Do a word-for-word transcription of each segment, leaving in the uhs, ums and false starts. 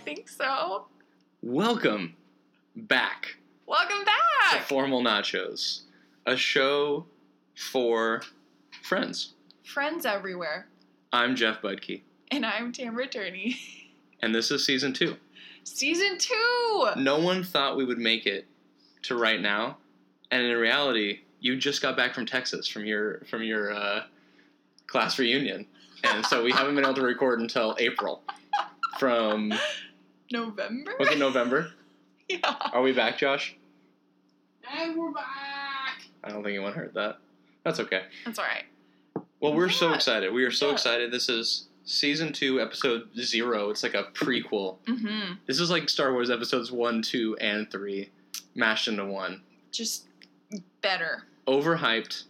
think so. Welcome back Welcome to back. Formal Nachos, a show for friends. Friends everywhere. I'm Jeff Budke, And I'm Tamara Turney. and this is season two. Season two! No one thought we would make it to right now, and in reality, you just got back from Texas from your from your uh, class reunion, and so we haven't been able to record until April. From November? was it November? Yeah. Are we back, Josh? And we're back! I don't think anyone heard that. That's okay. That's alright. Well, we're so Yeah. excited. We are so Yeah. excited. This is season two, episode zero. It's like a prequel. Mm-hmm. This is like Star Wars episodes one, two, and three mashed into one. Just better. Overhyped,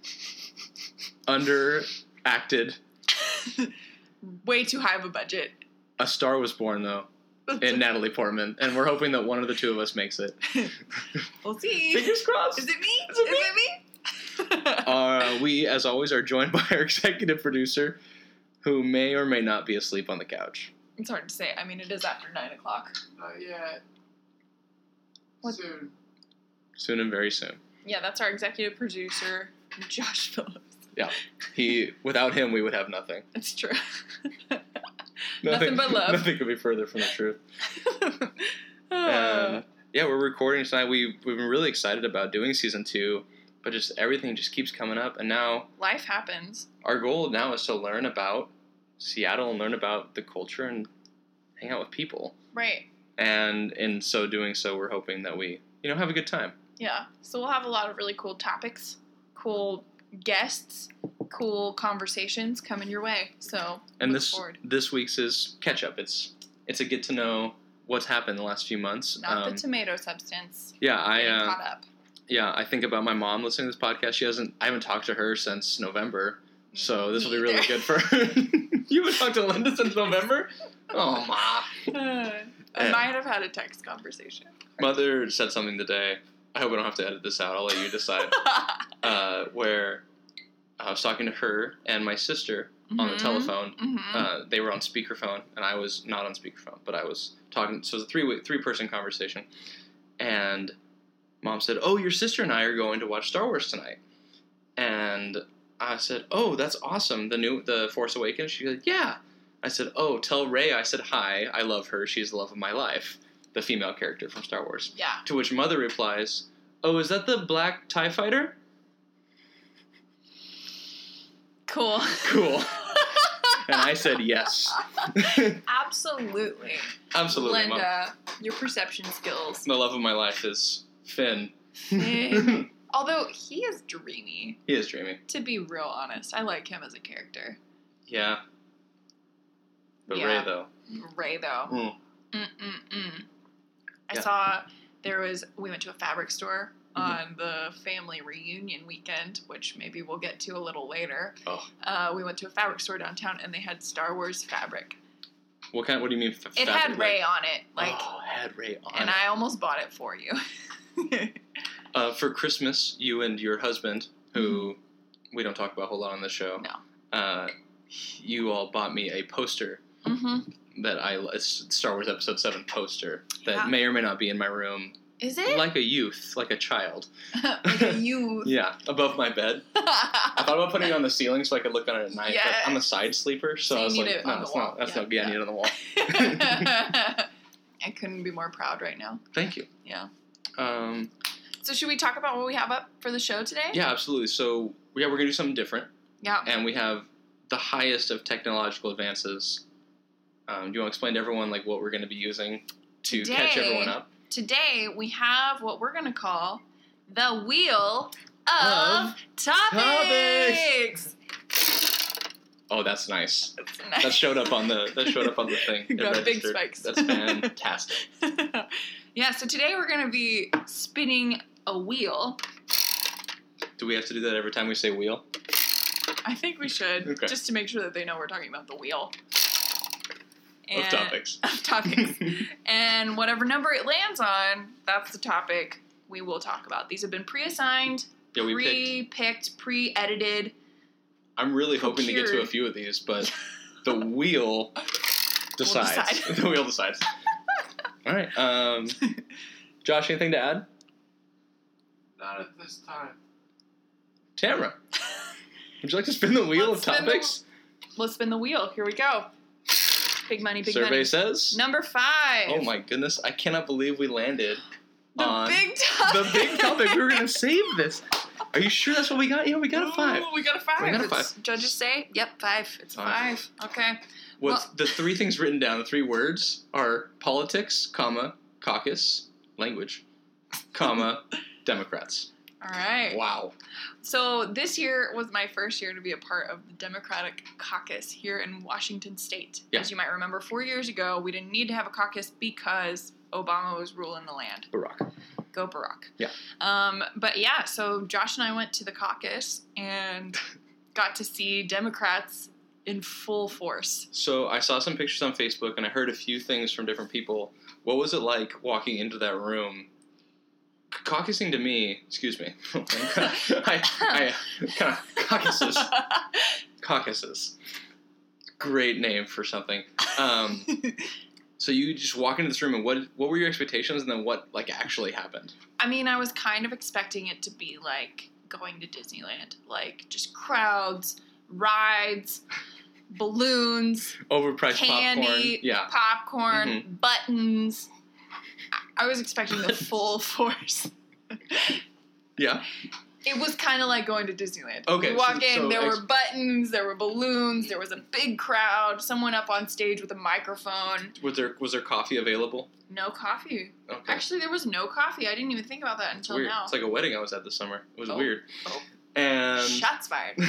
underacted. Way too high of a budget. A Star was born, though, in Natalie Portman, and we're hoping that one of the two of us makes it. We'll see. Fingers crossed. Is it me? Is it me? Is it me? Uh, we, as always, are joined by our executive producer, who may or may not be asleep on the couch. It's hard to say. I mean, it is after nine o'clock. Not yet. What? Soon. Soon and very soon. Yeah, that's our executive producer, Josh Phillips. He, without him, we would have nothing. It's true. Nothing but love. Nothing could be further from the truth. Uh, And yeah, we're recording tonight. We we've been really excited about doing season two, but just everything just keeps coming up. And now Life happens. our goal now is to learn about Seattle and learn about the culture and hang out with people. Right. And in so doing so, we're hoping that we you know have a good time. Yeah. So we'll have a lot of really cool topics, cool guests, cool conversations coming your way. So And look this forward. this week's is catch up. It's it's a get to know what's happened the last few months. Not Um, the tomato substance. yeah, I Getting uh, caught up. yeah I think about my mom listening to this podcast. She hasn't I haven't talked to her since November. So this will be really Neither. good for her. You haven't talked to Linda since November? Oh, Ma. Uh, I Yeah. might have had a text conversation. Mother said something today. I hope I don't have to edit this out. I'll let you decide. Uh, where I was talking to her and my sister on the Mhm. telephone. Mhm. Uh, they were on speakerphone, and I was not on speakerphone, but I was talking. So it was a three three person conversation. And Mom said, "Oh, your sister and I are going to watch Star Wars tonight." And I said, "Oh, that's awesome! The new the Force Awakens." She said, "Yeah." I said, "Oh, tell Rey I said hi. I love her. She's the love of my life." The female character from Star Wars. Yeah. To which Mother replies, "Oh, is that the black TIE fighter?" Cool. Cool. And I said yes. Absolutely. Absolutely, Mom. Linda, your perception skills. The love of my life is Finn. Finn. Although he is dreamy, He is dreamy. to be real honest. I like him as a character. Yeah. But Yeah. Rey, though. Ray, though. Mm. Mm-mm-mm. I Yeah. saw there was, we went to a fabric store Mhm. on the family reunion weekend, which maybe we'll get to a little later. Oh. Uh, we went to a fabric store downtown and they had Star Wars fabric. What kind? What do you mean? F- It fabric, had like- Ray on it, like, oh, it had Ray on and it. I almost bought it for you. Uh, for Christmas, you and your husband, who we don't talk about a whole lot on the show, No. uh, you all bought me a poster Mm-hmm. that I it's Star Wars Episode Seven poster that Yeah. may or may not be in my room, Is it? like a youth, like a child. like a youth. Yeah, above my bed. I thought about putting it on the ceiling so I could look on it at night, but I'm a Yes. side sleeper, so, So I you was need like, it no, on the that's wall. not, that's Yeah, not, yeah, I yeah. need it on the wall. I couldn't be more proud right now. Thank you. Yeah. Um, So should we talk about what we have up for the show today? yeah, absolutely. So, yeah, we're going to do something different, Yeah. and we have the highest of technological advances. Um, do you want to explain to everyone, like, what we're going to be using to catch Today- everyone up? Today we have what we're going to call the Wheel of, Of Topics. Oh, that's nice. That's nice. That showed up on the that showed up on the thing. It Got big registered. spikes. That's fantastic. Yeah, so today we're going to be spinning a wheel. Do we have to do that every time we say wheel? I think we should, Okay. just to make sure that they know we're talking about the wheel. Of topics. Of topics. And whatever number it lands on, that's the topic we will talk about. These have been pre-assigned, Yeah, we picked. pre-picked, pre-edited. I'm really hoping to get to a procured. few of these, but the wheel decides. decide. The wheel decides. All right. Um, Josh, anything to add? Not at this time. Tamara, would you like to spin the wheel Let's of spin the- topics? Let's spin the wheel. Here we go. Big money, big Survey money. says. Number five. Oh my goodness! I cannot believe we landed The on big topic. the big topic. We were gonna save this. Are you sure that's what we got? Yeah, we got a five. Ooh, we got a five. We got a It's- five. Judges say, yep, five. It's Five. five. Okay. What's Well- the three things written down? The three words are politics, comma, caucus, language, comma, Democrats. All right. Wow. So this year was my first year to be a part of the Democratic caucus here in Washington State. Yeah. As you might remember, four years ago, we didn't need to have a caucus because Obama was ruling the land. Barack. Go Barack. Yeah. Um, but yeah, so Josh and I went to the caucus and got to see Democrats in full force. So I saw some pictures on Facebook and I heard a few things from different people. What was it like walking into that room? Caucusing to me, excuse me, I, I kind of caucuses, caucuses, great name for something. Um, so you just walk into this room and what what were your expectations and then what like actually happened? I mean, I was kind of expecting it to be like going to Disneyland, like just crowds, rides, balloons, Overpriced candy, popcorn, yeah. popcorn, Mm-hmm. buttons. I- I was expecting the full force. Yeah. It was kind of like going to Disneyland. Okay, You walk so- in, so there ex- were buttons, there were balloons, there was a big crowd, someone up on stage with a microphone. Was there was there coffee available? No coffee. Okay. Actually, there was no coffee. I didn't even think about that It's until weird. now. It's like a wedding I was at this summer. It was Oh. weird. Oh. And Shots fired.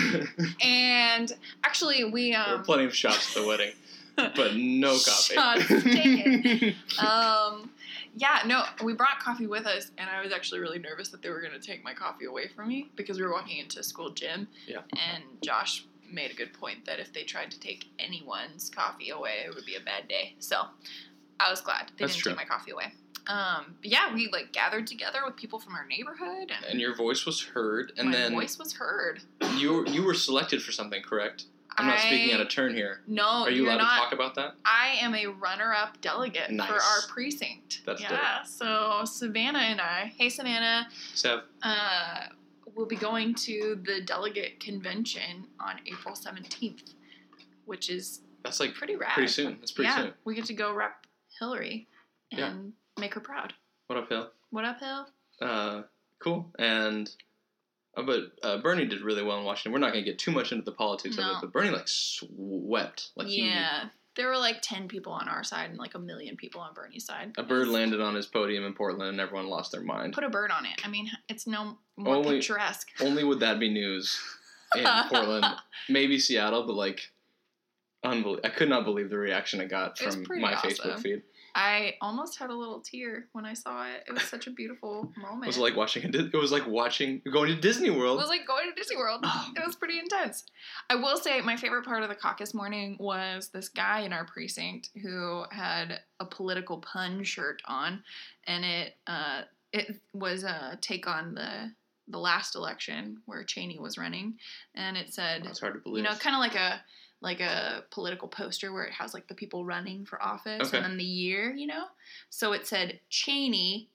And actually, we there were um. plenty of shots at the wedding, but no coffee. Shots taken. um, yeah, no, we brought coffee with us, and I was actually really nervous that they were going to take my coffee away from me because we were walking into a school gym. Yeah. And Josh made a good point that if they tried to take anyone's coffee away, it would be a bad day. So I was glad they That's didn't true. take my coffee away. Um, but yeah, we like gathered together with people from our neighborhood, and, And your voice was heard, and my then voice was heard. you you were selected for something, correct? I'm not speaking I- out of turn here. No, Are you you're allowed not. to talk about that? I am a runner-up delegate Nice. for our precinct. That's yeah. So Savannah and I, hey Savannah, Sev, uh, will be going to the delegate convention on April seventeenth, which is that's like pretty rad. pretty soon. That's pretty yeah, soon. we get to go rep Hillary and Yeah. make her proud. What up, Hill? What up, Hill? Uh, cool. And uh, but uh, Bernie did really well in Washington. We're not going to get too much into the politics of No. it, but Bernie like swept. Like he, yeah, there were like ten people on our side and like a million people on Bernie's side. a It bird was- landed on his podium in Portland, and everyone lost their mind. Put a bird on it. I mean, it's no more Only- picturesque. Only would that be news in Portland, maybe Seattle, but like, unbelievable. I could not believe the reaction I got It was from pretty my awesome. Facebook feed. I almost had a little tear when I saw it. It was such a beautiful moment. It was like watching. A, Dis- it was like watching going to Disney It World. was like going to Disney World. Oh. It was pretty intense. I will say my favorite part of the caucus morning was this guy in our precinct who had a political pun shirt on, and it uh, it was a take on the the last election where Cheney was running, and it said, That's hard to believe. you know, kind of like a like a political poster where it has like the people running for office Okay. and then the year, you know. So it said Cheney,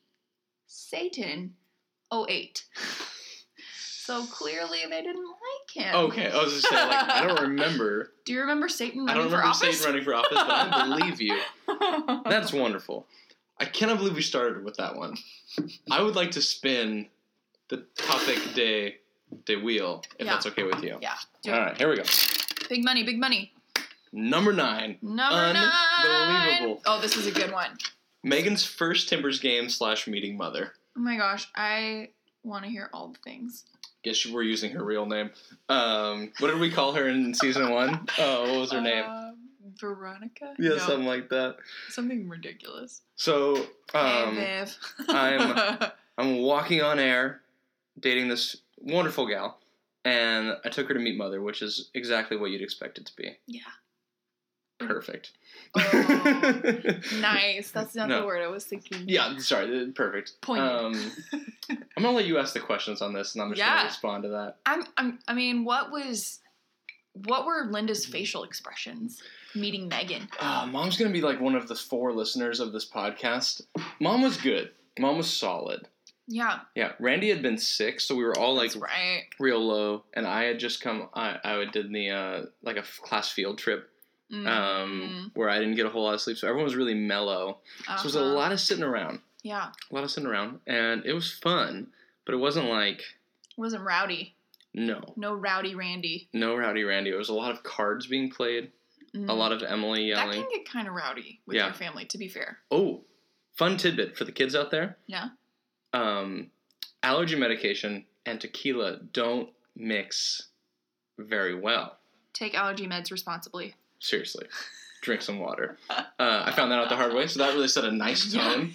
Satan, oh eight. So clearly they didn't like him. Okay, I was just saying, like, I don't remember. Do you remember Satan I running don't for remember office? Satan running for office, but I believe you. That's wonderful. I cannot believe we started with that one. I would like to spin the topic de de wheel, if Yeah. that's okay with you. Yeah. do All it. right, here we go. Big money, big money. Number nine. Number nine. Unbelievable. Oh, this is a good one. Megan's first Timbers game slash meeting mother. Oh my gosh, I want to hear all the things. Guess we're using her real name. Um, what did we call her in season one? Oh, what was her name? Uh, Veronica? Yeah, No, something like that. something ridiculous. So, um, hey, Viv. I'm- I'm walking on air, dating this wonderful gal, and I took her to meet mother, which is exactly what you'd expect it to be. Yeah. Perfect. Oh, nice. That's not No. the word I was thinking. Yeah, sorry, uh, perfect. Poignant. Um, I'm gonna let you ask the questions on this, and I'm just Yeah. gonna respond to that. I'm, I'm. I mean, what was, what were Linda's facial expressions? meeting Megan? Uh, Mom's going to be like one of the four listeners of this podcast. Mom was good. Mom was solid. Yeah. Yeah. Randy had been sick, so we were all like That's right. real low. And I had just come, I, I did the, uh, like a class field trip Mm. um, where I didn't get a whole lot of sleep. So everyone was really mellow. Uh-huh. So it was a lot of sitting around. Yeah. A lot of sitting around. And it was fun, but it wasn't like, It wasn't rowdy. no. No rowdy Randy. No Rowdy Randy. It was a lot of cards being played. Mm. A lot of Emily That yelling. can get kind of rowdy with Yeah. your family, to be fair. Oh, fun tidbit for the kids out there. Yeah. Um, allergy medication and tequila don't mix very well. Take allergy meds responsibly. Seriously. Drink some water. Uh, I found that out the hard way, so that really set a nice tone.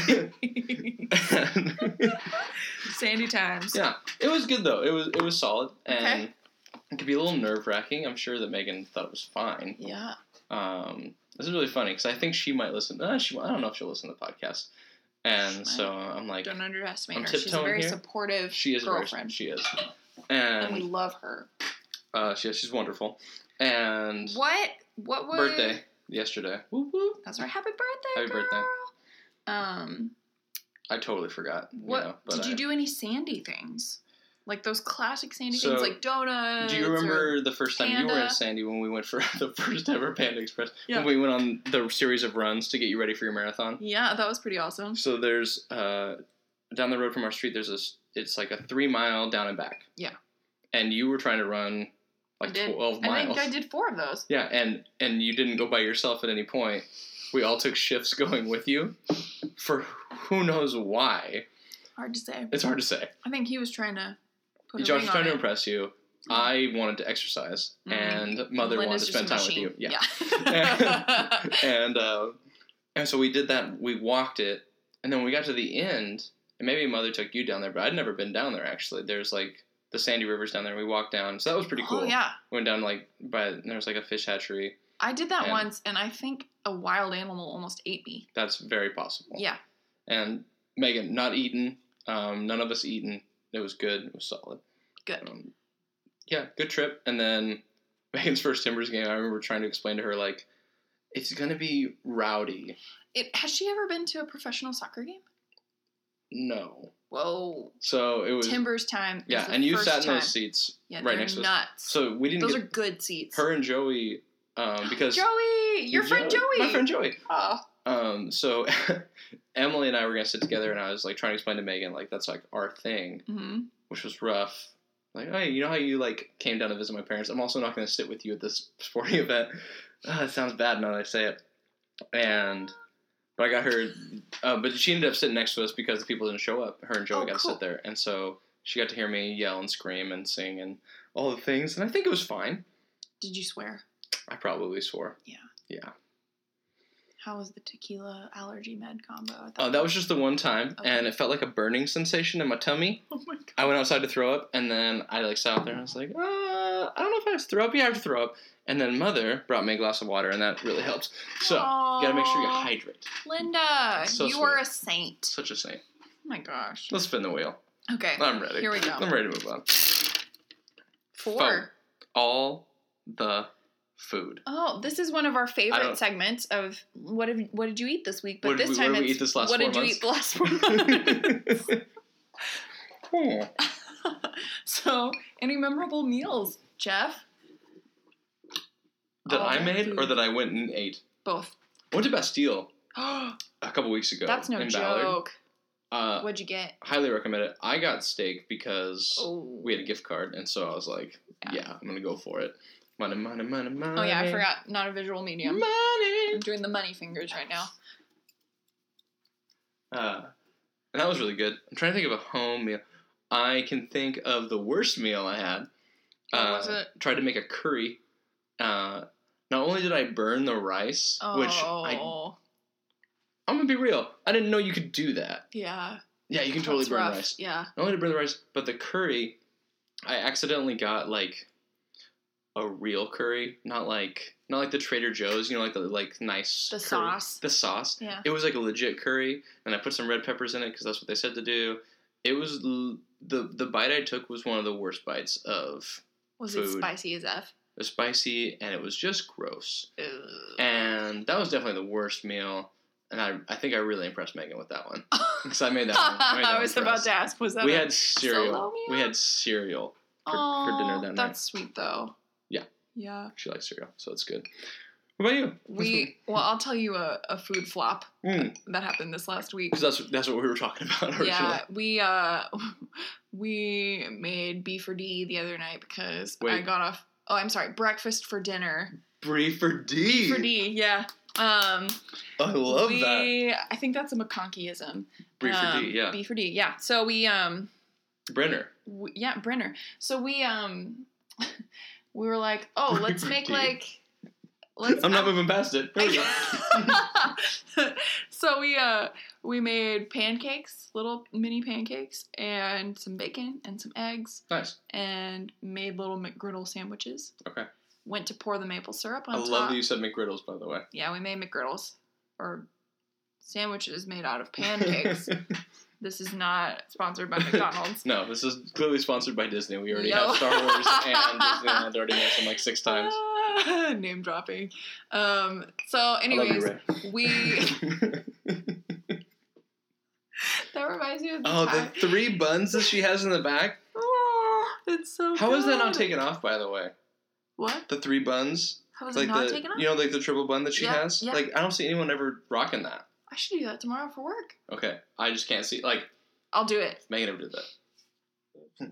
Sandy times. Yeah, it was good though. It was it was solid, and Okay. it could be a little nerve wracking. I'm sure that Megan thought it was fine. Yeah. Um, this is really funny because I think she might listen. Uh, she I don't know if she'll listen to the podcast, and She so I'm like, Don't underestimate I'm her. She's a tiptoeing very here. supportive she is very, girlfriend. she is, and we and love her. uh, she, she's wonderful. And What? What was birthday yesterday. Whoop, whoop. That's our happy birthday, Happy girl. birthday. Um, I totally forgot. what You know, but did you I- do? Any Sandy things? Like those classic Sandy So, things, like donuts. Do you remember the first time you were Panda. in Sandy when we went for the first ever Panda Express? Yeah. When we went on the series of runs to get you ready for your marathon. Yeah, that was pretty awesome. So there's uh, down the road from our street. There's this. It's like a three mile down and back. Yeah. And you were trying to run I like did. twelve I miles. think I did four of those. Yeah, and and you didn't go by yourself at any point. We all took shifts going with you, for who knows why. Hard to say. It's hard to say. I think he was trying to put a Josh ring was on trying to it. impress you. I wanted to exercise, Mhm. and Mother Linda's wanted to spend time just a with you. machine. Yeah. Yeah. and uh, and so we did that. We walked it, and then when we got to the end, and maybe Mother took you down there, but I'd never been down there actually. There's like the Sandy River's down there. We walked down, so that was pretty cool. Oh yeah. Went down like by and there was like a fish hatchery. I did that And- once, and I think a wild animal almost ate me. That's very possible. Yeah. And Megan, not eaten. Um, none of us eaten. It was good. It was solid. Good. Um, yeah, good trip. And then Megan's first Timbers game, I remember trying to explain to her, like, it's going to be rowdy. It has she ever been to a professional soccer game? No. Whoa. So it was. Timbers time. is Yeah, the and you first sat in time. those seats Yeah, right they're next to us. nuts. So we didn't Those get are good seats. her and Joey, um, because. Joey, your friend Joey. My friend Joey. Oh. Um, so Emily and I were going to sit together, and I was, like, trying to explain to Megan, like, that's, like, our thing. Mm-hmm. Which was rough. Like, hey, you know how you, like, came down to visit my parents? I'm also not going to sit with you at this sporting event. Uh, it sounds bad now that I say it. And, but I got her, uh, but she ended up sitting next to us because the people didn't show up. Her and Joey Oh, got cool. to sit there. And so she got to hear me yell and scream and sing and all the things. And I think it was fine. Did you swear? I probably swore. Yeah. Yeah. How was the tequila allergy med combo? I thought- Oh, that was just the one time. Okay. And it felt like a burning sensation in my tummy. Oh my god. I went outside to throw up, and then I like sat out there, and I was like, uh, I don't know if I have to throw up. Yeah, I have to throw up. And then Mother brought me a glass of water, and that really helped. So, you gotta make sure you Aw. hydrate. Linda, So you sweet. are a saint. Such a saint. Oh my gosh. Let's spin the wheel. Okay. I'm ready. Here we go. I'm ready to move on. Four. All the food. Oh, this is one of our I favorite don't- segments of what have what did you eat this week? But What did this we- what time did we it's eat this last what four did you months? eat the last four months? Hmm. So, any memorable meals, Jeff? That All I the made or food. that I went and ate? Both. I went to Bastille That's a couple weeks ago. no in joke. Ballard. Uh, What'd you get? highly recommend it. I got steak because Oh. we had a gift card, and so I was like, Yeah. yeah, I'm gonna go for it. Money, money, money, money. Oh yeah, I forgot. Not a visual medium. Money. I'm doing the money fingers right now. Uh, and that was really good. I'm trying to think of a home meal. I can think of the worst meal I had. What uh, was it? Tried to make a curry. Uh, not only did I burn the rice, Oh. which I, I'm gonna be real, I didn't know you could do that. yeah. Yeah, you can totally That's burn rough. rice. Yeah. Not only did I burn the rice, but the curry, I accidentally got like a real curry, not like not like the Trader Joe's, you know, like the like nice The curry. sauce. The sauce. Yeah. It was like a legit curry, and I put some red peppers in it because that's what they said to do. It was l- the the bite I took was one of the worst bites of Was food. it spicy as F? It was spicy, and it was just gross. Ugh. And that was definitely the worst meal. And I, I think I really impressed Megan with that one. Because I made that one. I, made that I one was for about us. to ask, was that We a had cereal. solo meal? We had cereal for, Aw, for dinner that night. That's sweet, though. Yeah. Yeah. She likes cereal, so it's good. What about you? We well, I'll tell you a, a food flop Mm. that happened this last week. Because that's, that's what we were talking about originally. Yeah, we uh we made beef for D the other night because I Wait. got off. Oh, I'm sorry, breakfast for dinner. Brie for D. For D, yeah. Um, I love we, that. I think that's a McConkeyism. Brie for Um, D, yeah. B for D, yeah. So we um, Brenner. we, yeah, Brenner. So we um, we were like, oh, Brie let's for make D. like, let's. I'm not um, moving past it. There we go. So we uh we made pancakes, little mini pancakes, and some bacon and some eggs, Nice. and made little McGriddle sandwiches. Okay. Went to pour the maple syrup on I top. love that you said McGriddles, by the way. Yeah, we made McGriddles, or sandwiches made out of pancakes. This is not sponsored by McDonald's. No, this is clearly sponsored by Disney. We already Yo. have Star Wars and Disneyland already mentioned like six times. Ah, name dropping. Um. So, anyways, I love you, we Ray. that reminds me of the Oh, the time. three buns that she has in the back? Oh, it's so. How is that not good. taken off, by the way? What? The three buns? How is like it not the taken off? you know, like the triple bun that she Yeah, has? yeah. Like I don't see anyone ever rocking that. I should do that tomorrow for work. Okay. I just can't see like I'll do it. Megan never did that.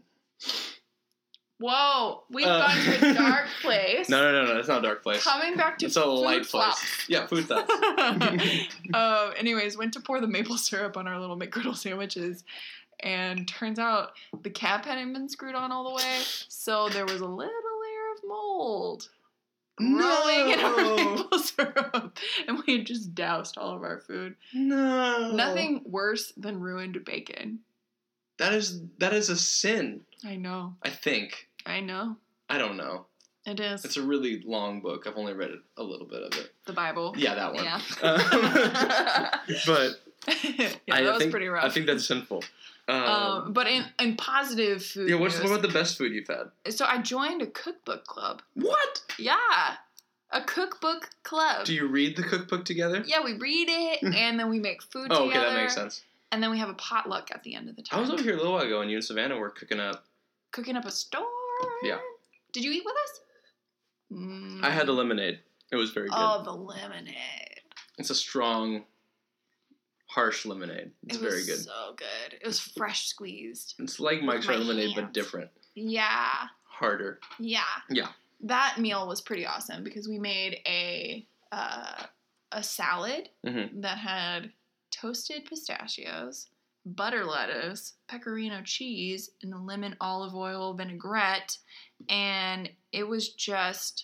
Whoa, we've Uh, gone to a dark place. No, no, no, no, it's not a dark place. Coming back to It's a food light place. flops. Yeah, food thoughts. um, anyways, went to pour the maple syrup on our little McGriddle sandwiches, and turns out the cap hadn't been screwed on all the way, so there was a little layer of mold growing in our No. maple syrup, and we had just doused all of our food. No. Nothing worse than ruined bacon. That is that is a sin, I know, I think. I know, I don't know. it is. It's a really long book. I've only read it, a little bit of it. The Bible. Yeah, that one. Yeah. Um, but yeah, I that was think, pretty rough. I think that's sinful. Um, Um, but in, in positive food yeah, what's news, what about the best food you've had? so I joined a cookbook club. What? Yeah, a cookbook club. Do you read the cookbook together? Yeah, we read it and then we make food Oh, together. okay, that makes sense. And then we have a potluck at the end of the time. I was over here a little while ago, and you and Savannah were cooking up. Cooking up a storm. Yeah. Did you eat with us? Mm. I had the lemonade. It was very good. Oh, the lemonade. It's a strong, harsh lemonade. It's it very was good. so good. It was fresh squeezed. It's like Mike's my Hard Lemonade, but hands. different, Yeah. harder. Yeah. Yeah. That meal was pretty awesome because we made a uh, a salad Mhm. that had toasted pistachios, butter lettuce, pecorino cheese, and a lemon olive oil vinaigrette, and it was just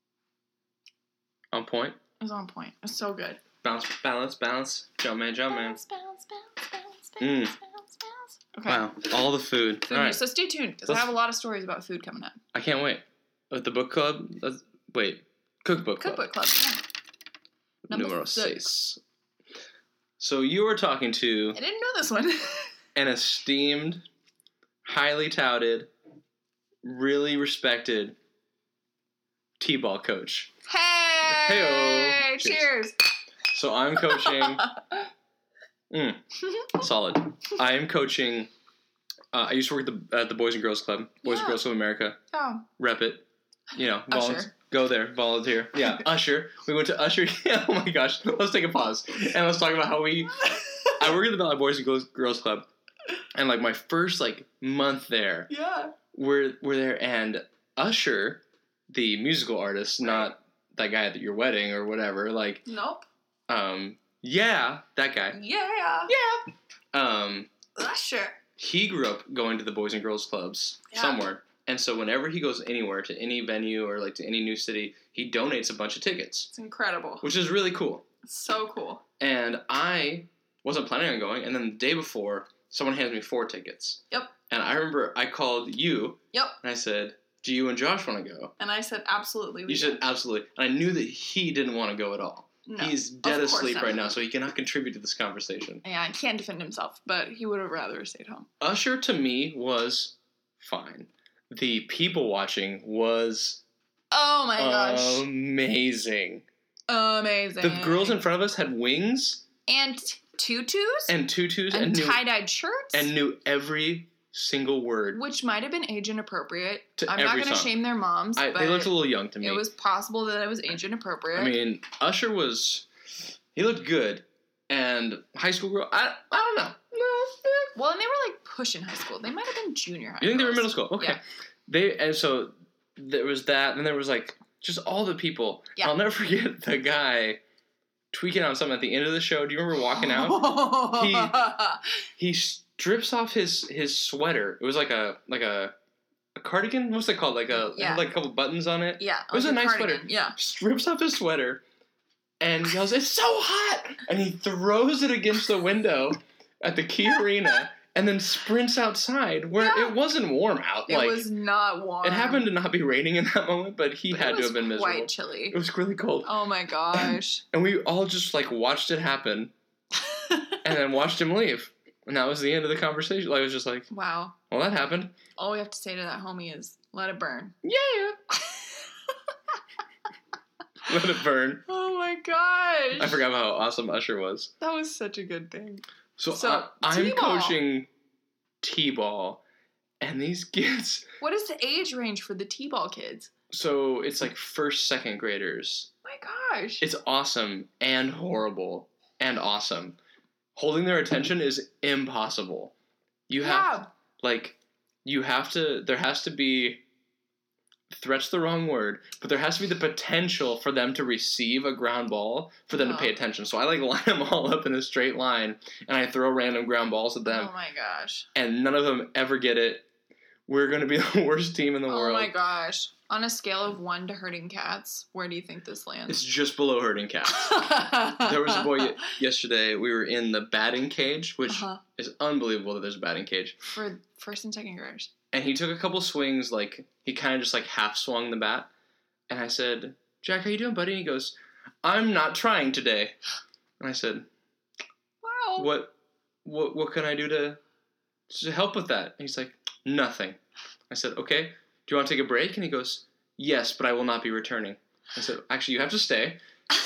On point. it was on point. It was so good. Bounce, balance, balance. Jump man, jump man. Bounce, bounce, bounce, bounce, Mm. bounce, bounce, bounce. Okay. Wow, all the food. Food All news. right, So stay tuned because I Let's- have a lot of stories about food coming up. I can't wait. With the book club. Let's, wait, cookbook club. Cookbook club. Yeah. Number Numero six. seis. So you were talking to I didn't know this one. an esteemed, highly touted, really respected T-ball coach. Hey! Heyo. Cheers! So I'm coaching. Mm, solid. I am coaching. Uh, I used to work at the, at the Boys and Girls Club, Boys and Yeah. Girls Club America. Oh, Rep it. You know, Usher. volunteer. Go there, volunteer. Yeah, Usher. We went to Usher. Yeah, oh my gosh. Let's take a pause and let's talk about how we. I work at the Valley Boys and Girls, Girls Club, and like my first like month there, yeah. we're we're there, and Usher, the musical artist, not that guy at your wedding or whatever. Like, Nope. um, yeah, that guy. Yeah. Yeah. Um, Usher. he grew up going to the Boys and Girls Clubs Yeah. somewhere. And so whenever he goes anywhere, to any venue or like to any new city, he donates a bunch of tickets, It's incredible. which is really cool. It's so cool. And I wasn't planning on going, and then the day before, someone hands me four tickets. Yep. And I remember I called you, Yep. and I said, do you and Josh want to go? And I said absolutely. we You said absolutely. And I knew that he didn't want to go at all. No, He's dead of course asleep not. right now, so he cannot contribute to this conversation. Yeah, he can't defend himself, but he would have rather stayed home. Usher to me was fine. The people watching was Oh my gosh. Amazing. Amazing. The girls in front of us had wings And t- tutus? and tutus And, and, knew tie-dyed shirts? and knew every single word. Which might have been age inappropriate. To I'm not every going to song. shame their moms, I, but they looked a little young to me. it was possible that it was age inappropriate. I mean, Usher was, he looked good, and high school girl, I, I don't know. No, eh. well, and they were like pushing high school. They might have been junior high. You think they were girls. middle school? Okay. Yeah. They and so there was that, and there was like just all the people. Yeah. I'll never forget the guy tweaking on something at the end of the show. Do you remember walking out? He strips off his his sweater. It was like a like a a cardigan. What's that called? Like a it Yeah. had like a couple buttons on it. yeah. It was like a nice cardigan. sweater. Yeah. Strips off his sweater and yells, "It's so hot!" And he throws it against the window at the Key Arena and then sprints outside where Yeah. it wasn't warm out. It like was not warm. it happened to not be raining in that moment, but he But had it to was have been miserable. quite chilly. It was really cold. Oh my gosh. And we all just like watched it happen and then watched him leave. And that was the end of the conversation. Like, I was just like, Wow. well, that happened. All we have to say to that homie is, let it burn. Yeah. Let it burn. Oh my gosh. I forgot how awesome Usher was. That was such a good thing. So, So, I, I'm T-ball. coaching T-ball, and these kids. What is the age range for the T-ball kids? So it's like first, second graders. My gosh. It's awesome and horrible and awesome. Holding their attention is impossible. You have yeah. like you have to. There has to be. Threat's the wrong word, but there has to be the potential for them to receive a ground ball for them Oh. to pay attention. So I like line them all up in a straight line, and I throw random ground balls at them, Oh my gosh. and none of them ever get it. We're going to be the worst team in the Oh world. my gosh. On a scale of one to hurting cats, where do you think this It's lands? just below hurting cats. There was a boy y- yesterday. We were in the batting cage, which uh-huh. is unbelievable that there's a batting cage. For first and second graders. And he took a couple swings, like he kind of just like half swung the bat. And I said, "Jack, how you doing, buddy?" And he goes, "I'm not trying today." And I said, Wow. "What, what, what can I do to, to help with that?" And he's like, "Nothing." I said, "Okay, do you want to take a break?" And he goes, "Yes, but I will not be returning." I said, "Actually, you have to stay.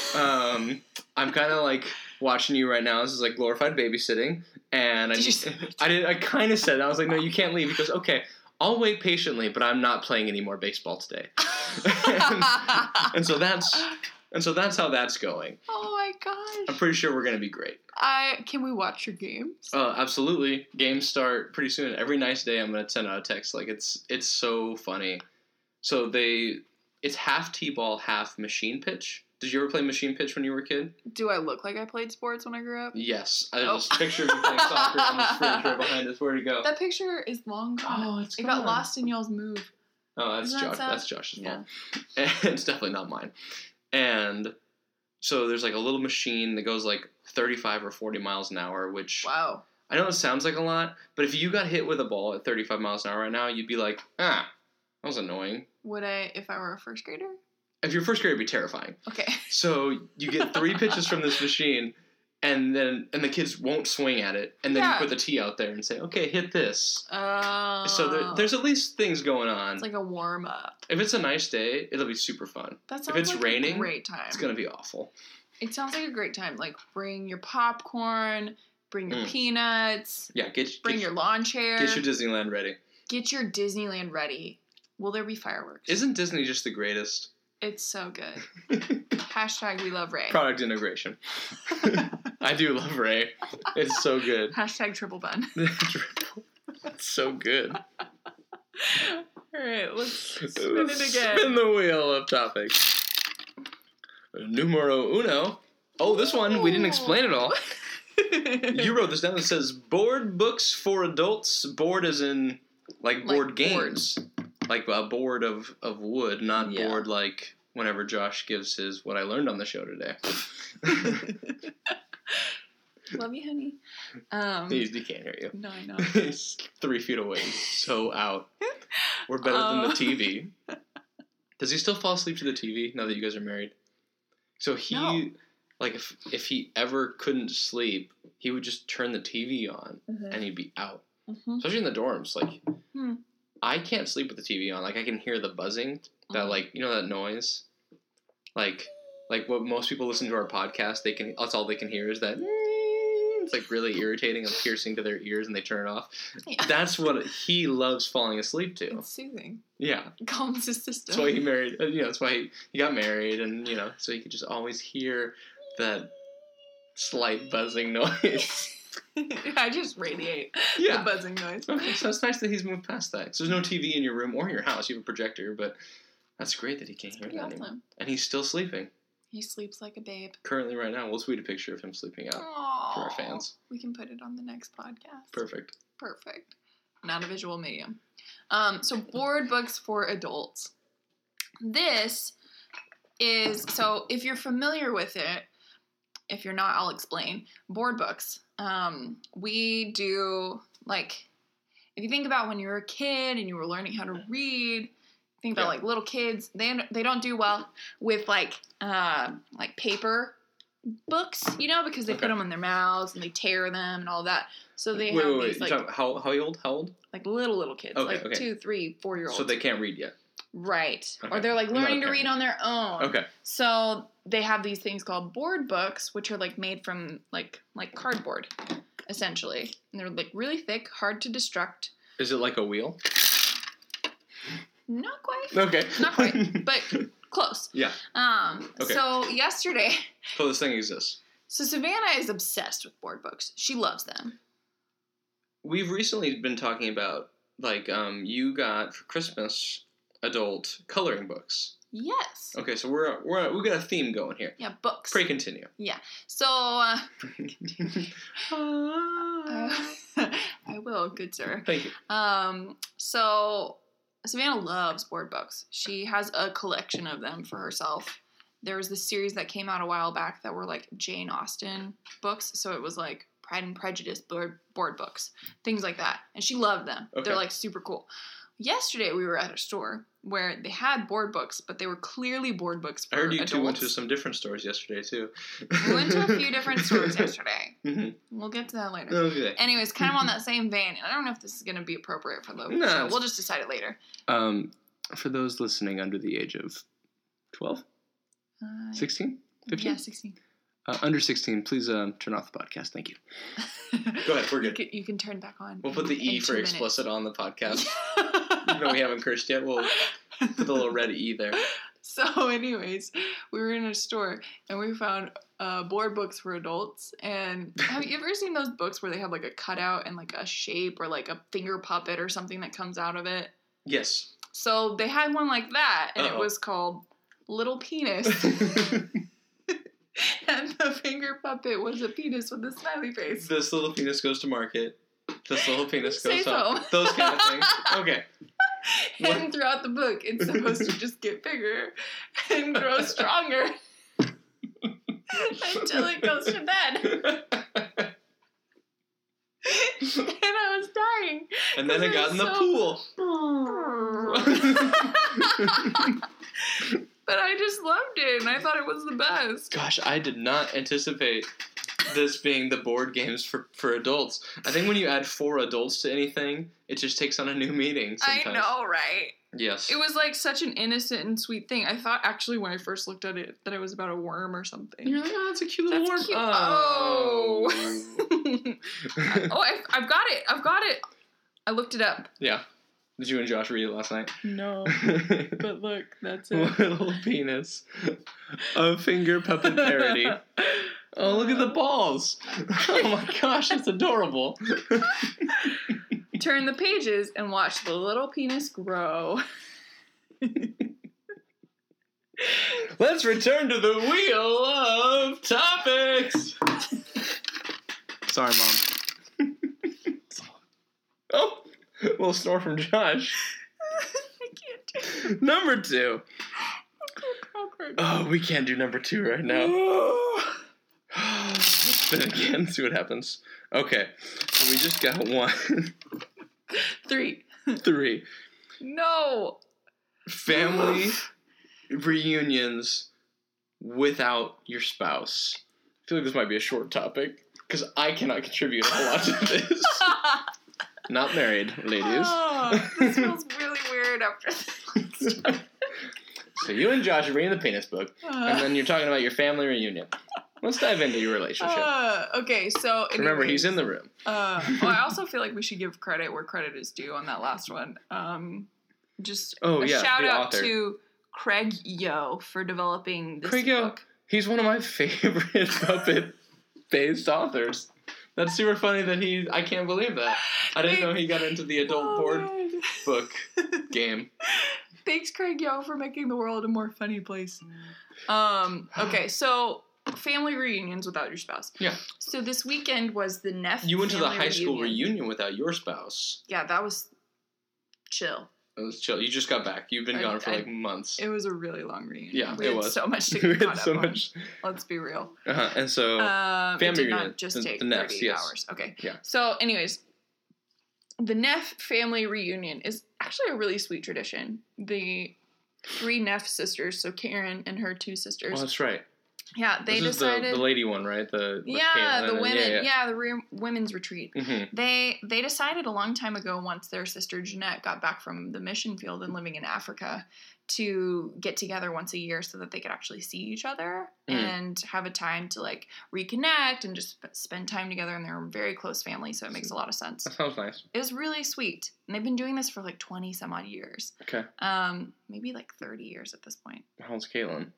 Um, I'm kind of like watching you right now. This is like glorified babysitting." And I, Did you say I did. I kind of said it. I was like, "No, you can't leave." He goes, "Okay, I'll wait patiently, but I'm not playing any more baseball today." and, and so that's and so that's how that's going. Oh my I'm gosh. pretty sure we're gonna be great. I can we watch your games? Uh, absolutely. Games start pretty soon. Every nice day, I'm gonna send out a text. Like it's it's so funny. So they it's half t-ball, half machine pitch. Did you ever play machine pitch when you were a kid? Do I look like I played sports when I grew up? Yes. I Oh. have this picture of you playing soccer on the fridge right behind us. Where'd it go? That picture is long gone. Oh, it's it gone. got lost in y'all's move. Oh, that's Isn't that Josh. sad? That's Josh's Yeah. fault. And it's definitely not mine. And so there's like a little machine that goes like thirty-five or forty miles an hour, which Wow. I know it sounds like a lot, but if you got hit with a ball at thirty-five miles an hour right now, you'd be like, ah, that was annoying. Would I if I were a first grader? If you're first grade, it'd be terrifying. Okay. So you get three pitches from this machine, and then and the kids won't swing at it, and then Yeah. you put the tee out there and say, okay, hit this. Uh, So there, there's at least things going on. it's like a warm up. If it's a nice day, it'll be super fun. That If sounds it's like raining, a great time. It's gonna be awful. It sounds like a great time. Like bring your popcorn, bring your Mm. peanuts, Yeah, get bring get, your lawn chair, get your Disneyland ready. get your Disneyland ready. Will there be fireworks? Isn't Disney just the greatest? It's so good. Hashtag we love Ray. Product integration. I do love Ray. It's so good. Hashtag triple bun. It's so good. All right, let's spin it again. Spin the wheel of topics. Numero uno. Oh, this one, we didn't explain it all. You wrote this down. It says board books for adults. Board as in like Like board board. games. Like a board of, of wood, not Yeah. board like whenever Josh gives his what I learned on the show today. Love you, honey. Um, he, he can't hear you. no, I know. He's three feet away. He's so out. We're better than the Um. T V. Does he still fall asleep to the T V now that you guys are married? So he, No. like, if if he ever couldn't sleep, he would just turn the T V on Mhm. and he'd be out. Mhm. Especially in the dorms. Like, Hmm. I can't sleep with the T V on. Like, I can hear the buzzing, That, Mm. like, you know that noise? Like, like what most people listen to our podcast, they can, that's all they can hear is that, it's like really irritating and piercing to their ears and they turn it off. Yeah. That's what he loves falling asleep to. It's soothing. Yeah. Calms his system. That's why he married, uh, you know, that's why he, he got married and, you know, so he could just always hear that slight buzzing noise. I just radiate Yeah. the buzzing noise. Okay, so it's nice that he's moved past that. So there's no T V in your room or your house. You have a projector, but that's great that he can't hear Pretty that awesome. anymore. And he's still sleeping. He sleeps like a babe. Currently, right now, we'll tweet a picture of him sleeping out Aww. for our fans. We can put it on the next podcast. Perfect. Perfect. Not a visual medium. Um, so board books for adults. This is, so if you're familiar with it, if you're not, I'll explain. Board books. Um, we do, like, if you think about when you were a kid and you were learning how to read, think about Yeah. like little kids, they they don't do well with like uh, like paper books, you know, because they Okay. put them in their mouths and they tear them and all that. So they Wait, have wait, wait. these You like talking about how, how old? How old? like little little kids, Okay, like okay. two, three, four year olds. So they can't read yet. right, Okay. or they're like I'm not a learning to parent. read on their own. Okay. So they have these things called board books, which are like made from like like cardboard, essentially, and they're like really thick, hard to destruct. Is it like a wheel? Not quite, Okay. not quite, but close. Yeah. Um. Okay. So yesterday, So this thing exists. so Savannah is obsessed with board books. She loves them. We've recently been talking about, like, um, you got for Christmas adult coloring books. Yes. Okay, so we're we're we got a theme going here. Yeah, books. Pray continue. So uh, Ah. I will, good sir. Thank you. Um, so Savannah loves board books. She has a collection of them for herself. There was this series that came out a while back that were like Jane Austen books. So it was like Pride and Prejudice board, board books, things like that. And she loved them. Okay. They're like super cool. Yesterday we were at a store where they had board books, but they were clearly board books for I heard you adults. two went to some different stores yesterday too. We went to a few different stores yesterday. Mhm. We'll get to that later. Okay. Anyways, kind of on that same vein, and I don't know if this is going to be appropriate for the No, show. it's- We'll just decide it later. Um, for those listening under the age of twelve, Uh, sixteen, fifteen, Yeah, sixteen. uh, under sixteen, please um, turn off the podcast. Thank you. Go ahead, we're You good. can, you can turn back on. We'll put the in- E in for two minutes. explicit on the podcast. Even though we haven't cursed yet, we'll put the little red E there. So, anyways, we were in a store and we found uh, board books for adults. And have you ever seen those books where they have like a cutout and like a shape or like a finger puppet or something that comes out of it? Yes. So they had one like that, and Uh-oh. it was called Little Penis. And the finger puppet was a penis with a smiley face. This little penis goes to market. This little penis Say goes up. so. Those kind of things. Okay. And throughout the book, it's supposed to just get bigger and grow stronger until it goes to bed. And I was dying. And then it got in the So- pool. But I just loved it, and I thought it was the best. Gosh, I did not anticipate this being the board games for, for adults. I think when you add four adults to anything, it just takes on a new meaning sometimes. I know, right? Yes. It was like such an innocent and sweet thing. I thought actually when I first looked at it that it was about a worm or something. You're like, oh, that's a cute little That's worm. cute. Oh. Oh, I've, I've got it. I've got it. I looked it up. Yeah. Did you and Josh read it last night? No, but look, that's it. Little penis. A finger puppet parody. Oh, look at the balls. Oh my gosh, that's adorable. Turn the pages and watch the little penis grow. Let's return to the wheel of topics. Sorry, Mom. Oh, a little snore from Josh. I can't do it. Number two. Awkward. Oh, we can't do number two right now. Let's spin it again, see what happens. Okay, so we just got one, Three. three. No. Family reunions without your spouse. I feel like this might be a short topic, because I cannot contribute a lot to this. Not married, ladies. Oh, this feels really weird after this. So you and Josh are reading the penis book, Uh, and then you're talking about your family reunion. Let's dive into your relationship. uh, okay, so Remember, anyways, he's in the room. Uh, well, I also feel like we should give credit where credit is due on that last one. Um, just Oh, a yeah, shout the out author. to Craig Yo for developing this Craig Yo. book. He's one of my favorite puppet-based authors. That's super funny that he... I can't believe that. I didn't know he got into the adult Oh, board man. book game. Thanks, Craig Yo, for making the world a more funny place. Um, okay, so family reunions without your spouse. Yeah. So this weekend was the Neff You went to the family high school reunion without your spouse. Yeah, that was chill. It was chill. You just got back. You've been I- gone for I- like months. It was a really long reunion. Yeah, we it had was. so much to We get had caught so up on. much. Let's be real. Uh-huh. And so, Um, it family did reunion. not just The- take the Neffs, thirty yes. hours. Okay. Yeah. So, anyways, the Neff family reunion is actually a really sweet tradition. The three Neff sisters, so Karen and her two sisters. oh, that's right. yeah, they this decided. is the, the lady one, right? The with yeah, Caitlin the and- women. Yeah, Yeah, yeah. the re- women's retreat. hmm They they decided a long time ago, once their sister Jeanette got back from the mission field and living in Africa, to get together once a year so that they could actually see each other Mm. and have a time to like reconnect and just sp- spend time together. And they're a very close family, so it makes a lot of sense. That sounds nice. It was really sweet, and they've been doing this for like twenty some odd years, Okay. um, maybe like thirty years at this point. How old's Caitlin?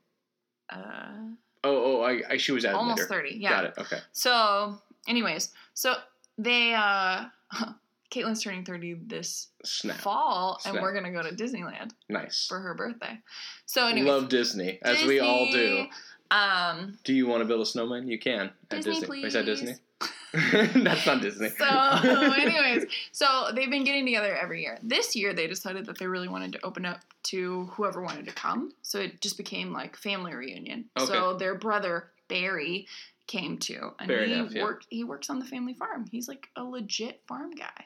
Uh, Oh, oh, I, I she was added almost later. thirty. Yeah. Got it. Okay. So, anyways, so they, uh, Caitlin's turning thirty this Snap. fall, and Snap. we're gonna go to Disneyland Nice. for her birthday. So, anyways, Love Disney, as we all do. Disney, Um, Do you want to build a snowman? You can at Disney, Disney. Is that please. Disney? That's not Disney. So, anyways, so they've been getting together every year. This year, they decided that they really wanted to open up to whoever wanted to come. So it just became like family reunion. Okay. So their brother Barry came too, and Barry he Neff, yeah. worked. He works on the family farm. He's like a legit farm guy.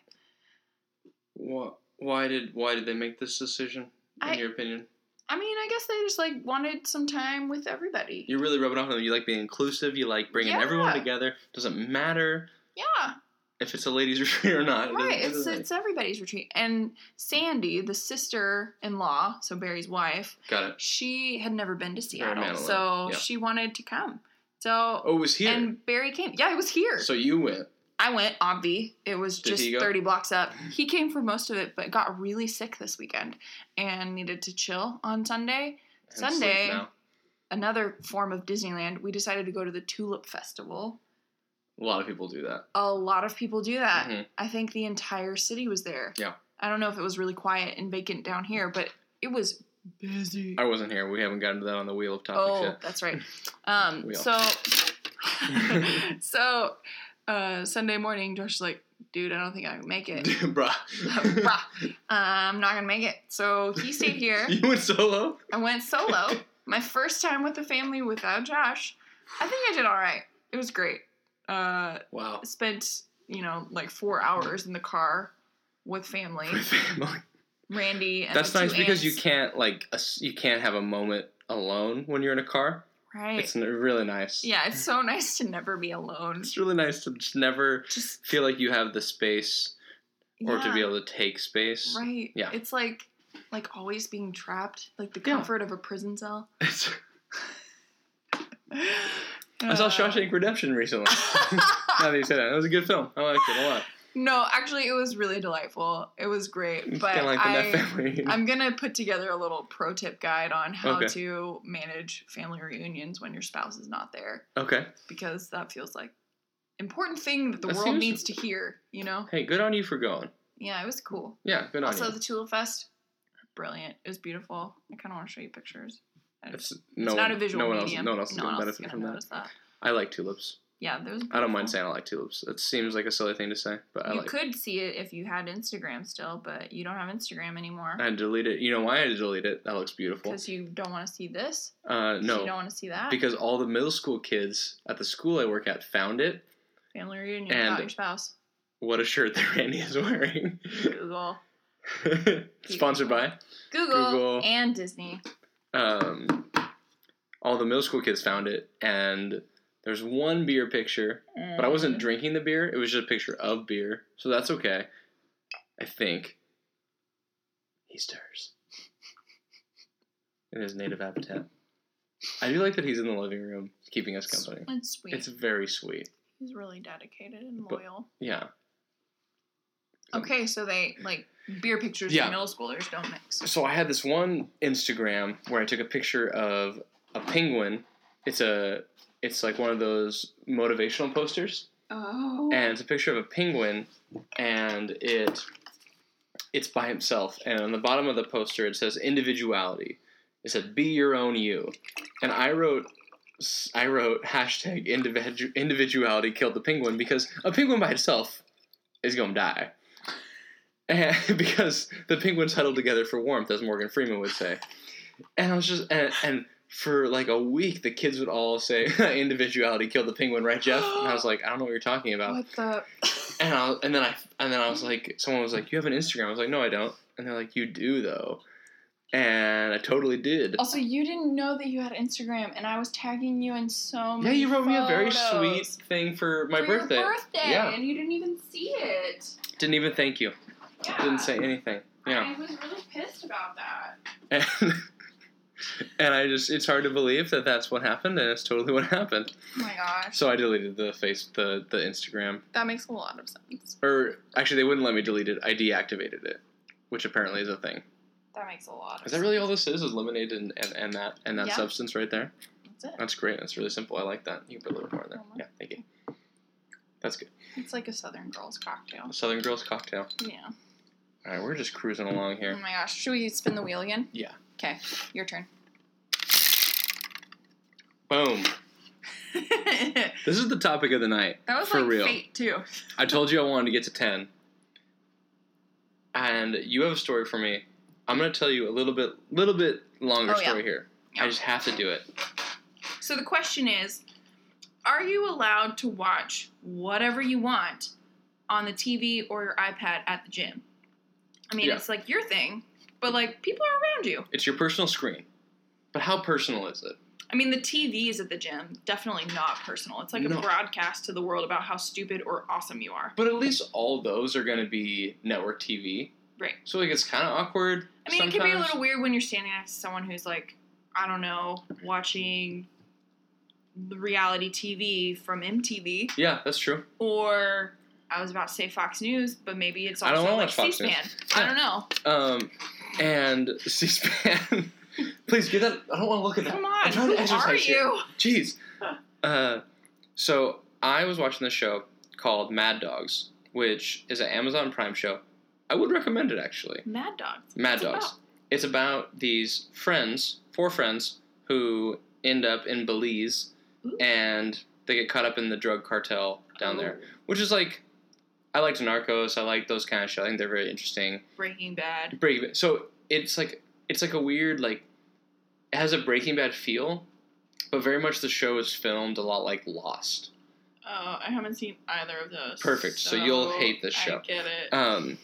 Wha- Why did why did they make this decision? In I- your opinion, I mean, I guess they just like wanted some time with everybody. you're really rubbing off on them. You like being inclusive. You like bringing everyone Yeah. together. Doesn't matter Yeah, if it's a ladies' retreat or not. It doesn't- right. it It's doesn't- it's everybody's retreat. And Sandy, the sister-in-law, so Barry's wife, Got it. she had never been to Seattle, Manilow, so yeah. she wanted to come. So Oh, it was here. and Barry came. Yeah, it was here. So you went. I went, obvi. It was Did just he go? thirty blocks up. He came for most of it, but got really sick this weekend and needed to chill on Sunday. and sleep Sunday, now. another form of Disneyland, we decided to go to the Tulip Festival. A lot of people do that. A lot of people do that. Mhm. I think the entire city was there. Yeah. I don't know if it was really quiet and vacant down here, but it was busy. I wasn't here. We haven't gotten to that on the wheel of topics Oh, yet. that's right. Um, We all- so, so uh, Sunday morning, Josh was like, dude, I don't think I can make it. Bruh. Bruh, I'm not gonna make it. So he stayed here. You went solo? I went solo. My first time with the family without Josh. I think I did all right. It was great. Uh, Wow. spent you know like four hours in the car with family. With family. Randy and That's the two nice because you aunts. can't like a, you can't have a moment alone when you're in a car. Right. It's n- really nice. Yeah, it's so nice to never be alone. It's really nice to just never Just feel like you have the space or to yeah, be able to take space. right. Yeah. It's like like always being trapped, like the Yeah. comfort of a prison cell. It's- I saw Uh, Shawshank Redemption recently. Now that you say that, it was a good film. I liked it a lot. No, actually, it was really delightful. It was great, but Kind of like the I, Neff family. I'm gonna put together a little pro tip guide on how Okay. to manage family reunions when your spouse is not there, Okay. because that feels like important thing that the That world seems- needs to hear. You know? Hey, good on you for going. Yeah, it was cool. Yeah, good on Also, you. the Tulip Fest, brilliant. It was beautiful. I kind of want to show you pictures. It's, It's no not one, a visual no one medium. Else, no one else is no going to one else is benefit gonna from that. notice that. I like tulips. Yeah, there was. I don't mind beautiful. saying I like tulips. It seems like a silly thing to say, but I You like. could see it if you had Instagram still, but you don't have Instagram anymore I had to delete it. You know why I had to delete it? That looks beautiful. because you don't want to see this. Uh, 'Cause no, you don't want to see that. because all the middle school kids at the school I work at found it. Family reunion and- without your spouse. What a shirt that Randy is wearing. Google, Sponsored by. Google, Google. and Disney. Um, all the middle school kids found it, and there's one beer picture, but I wasn't And- drinking the beer. It was just a picture of beer, so that's okay. I think he stirs. in his native habitat. I do like that he's in the living room keeping us company. It's sweet. It's very sweet. He's really dedicated and But- loyal. Yeah. Okay, so they, like, beer pictures Yeah. for middle schoolers don't mix. So I had this one Instagram where I took a picture of a penguin. It's a, it's like one of those motivational posters, Oh. and it's a picture of a penguin, and it, it's by himself. And on the bottom of the poster, it says individuality. It said be your own you, and I wrote, I wrote hashtag individu- individuality killed the penguin because a penguin by itself is gonna die. And because the penguins huddle together for warmth, as Morgan Freeman would say. And I was just, and, and for like a week, the kids would all say, individuality killed the penguin, right, Jeff? And I was like, I don't know what you're talking about. What the? And I, and then I, and then I was like, someone was like, you have an Instagram? I was like, no, I don't. And they're like, you do though. And I totally did. Also, you didn't know that you had Instagram, and I was tagging you in so Yeah, many you wrote me a very photos sweet thing for my for birthday. Your birthday, Yeah. and you didn't even see it. Didn't even thank you. Yeah. Didn't say anything. Yeah. I was really pissed about that. And, and I just, it's hard to believe that that's what happened, and it's totally what happened. Oh my gosh. So I deleted the face, the, the Instagram. That makes a lot of sense. Or, actually, they wouldn't let me delete it. I deactivated it, which apparently is a thing. That makes a lot of Is sense. that really all this is, is lemonade and, and, and that and that Yeah. substance right there? That's it. That's great. That's really simple. I like that. You can put a little more in there. Mhm. Yeah, thank you. That's good. It's like a Southern Girls cocktail. Southern Girls cocktail. Yeah. All right, we're just cruising along Oh here. my gosh. Should we spin the wheel again? Yeah. Okay. Your turn. Boom. that This is the topic of the night. was for like real. fate too. I told you I wanted to get to ten. And you have a story for me. I'm going to tell you a little bit little bit longer Oh, yeah. story here. Yeah. I just have to do it. So the question is, are you allowed to watch whatever you want on the T V or your iPad at the gym? I mean, Yeah. it's like your thing, but like people are around you. It's your personal screen. But how personal is it? I mean, the T Vs at the gym, definitely not personal. It's like No. a broadcast to the world about how stupid or awesome you are. But at least all those are going to be network T V. Right. So like it's kind of awkward. I mean, sometimes. it can be a little weird when you're standing next to someone who's like, I don't know, watching the reality T V from M T V, Yeah, that's true. or I was about to say Fox News, but maybe it's I don't also wanna like watch Fox C-SPAN. News. I Yeah. don't know. Um, and C-SPAN. Please get that. I don't want to look at that. Come I'm on, trying who to are exercise here. you? Jeez. Uh, so I was watching this show called Mad Dogs, which is an Amazon Prime show. I would recommend it actually. Mad Dogs. Mad What's it Dogs. about? It's about these friends, four friends, who end up in Belize, Ooh. and they get caught up in the drug cartel down there, Oh, which is like, I liked Narcos. I like those kind of shows. I think they're very interesting. Breaking Bad. Breaking Bad. So it's like it's like a weird like it has a Breaking Bad feel, but very much the show is filmed a lot like Lost. Oh, I haven't seen either of those. Perfect. So you'll hate this show. I get it. Um,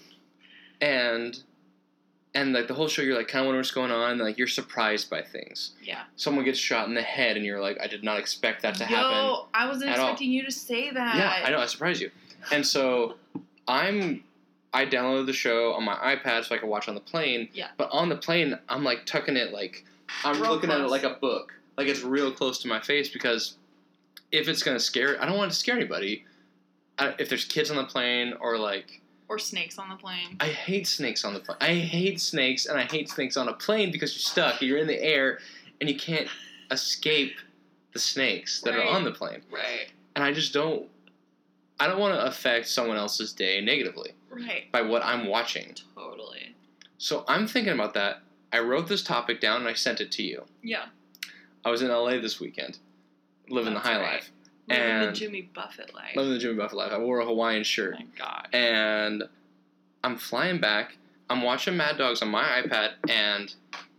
and and like the whole show, you're like kind of wondering what's going on. And, like you're surprised by things. yeah. Someone gets shot in the head, and you're like, I did not expect that to Yo, happen. I wasn't at all. expecting you to say that. Yeah, I know. I surprised you. And so I'm I downloaded the show on my iPad so I could watch on the plane. Yeah. But on the plane, I'm like tucking it like I'm Real looking at it close. like a book. Like it's real close to my face because if it's gonna scare, I don't want it to scare anybody. I, if there's kids on the plane or like Or snakes on the plane. I hate snakes on the plane. I hate snakes and I hate snakes on a plane because you're stuck. You're in the air and you can't escape the snakes that Right. are on the plane. Right. And I just don't. I don't want to affect someone else's day negatively Right. by what I'm watching. Totally. So I'm thinking about that. I wrote this topic down and I sent it to you. Yeah. I was in L A this weekend, living That's the high right. life, Living the And- Jimmy Buffett life. living the Jimmy Buffett life. I wore a Hawaiian Oh shirt, my god. and I'm flying back. I'm watching Mad Dogs on my iPad, and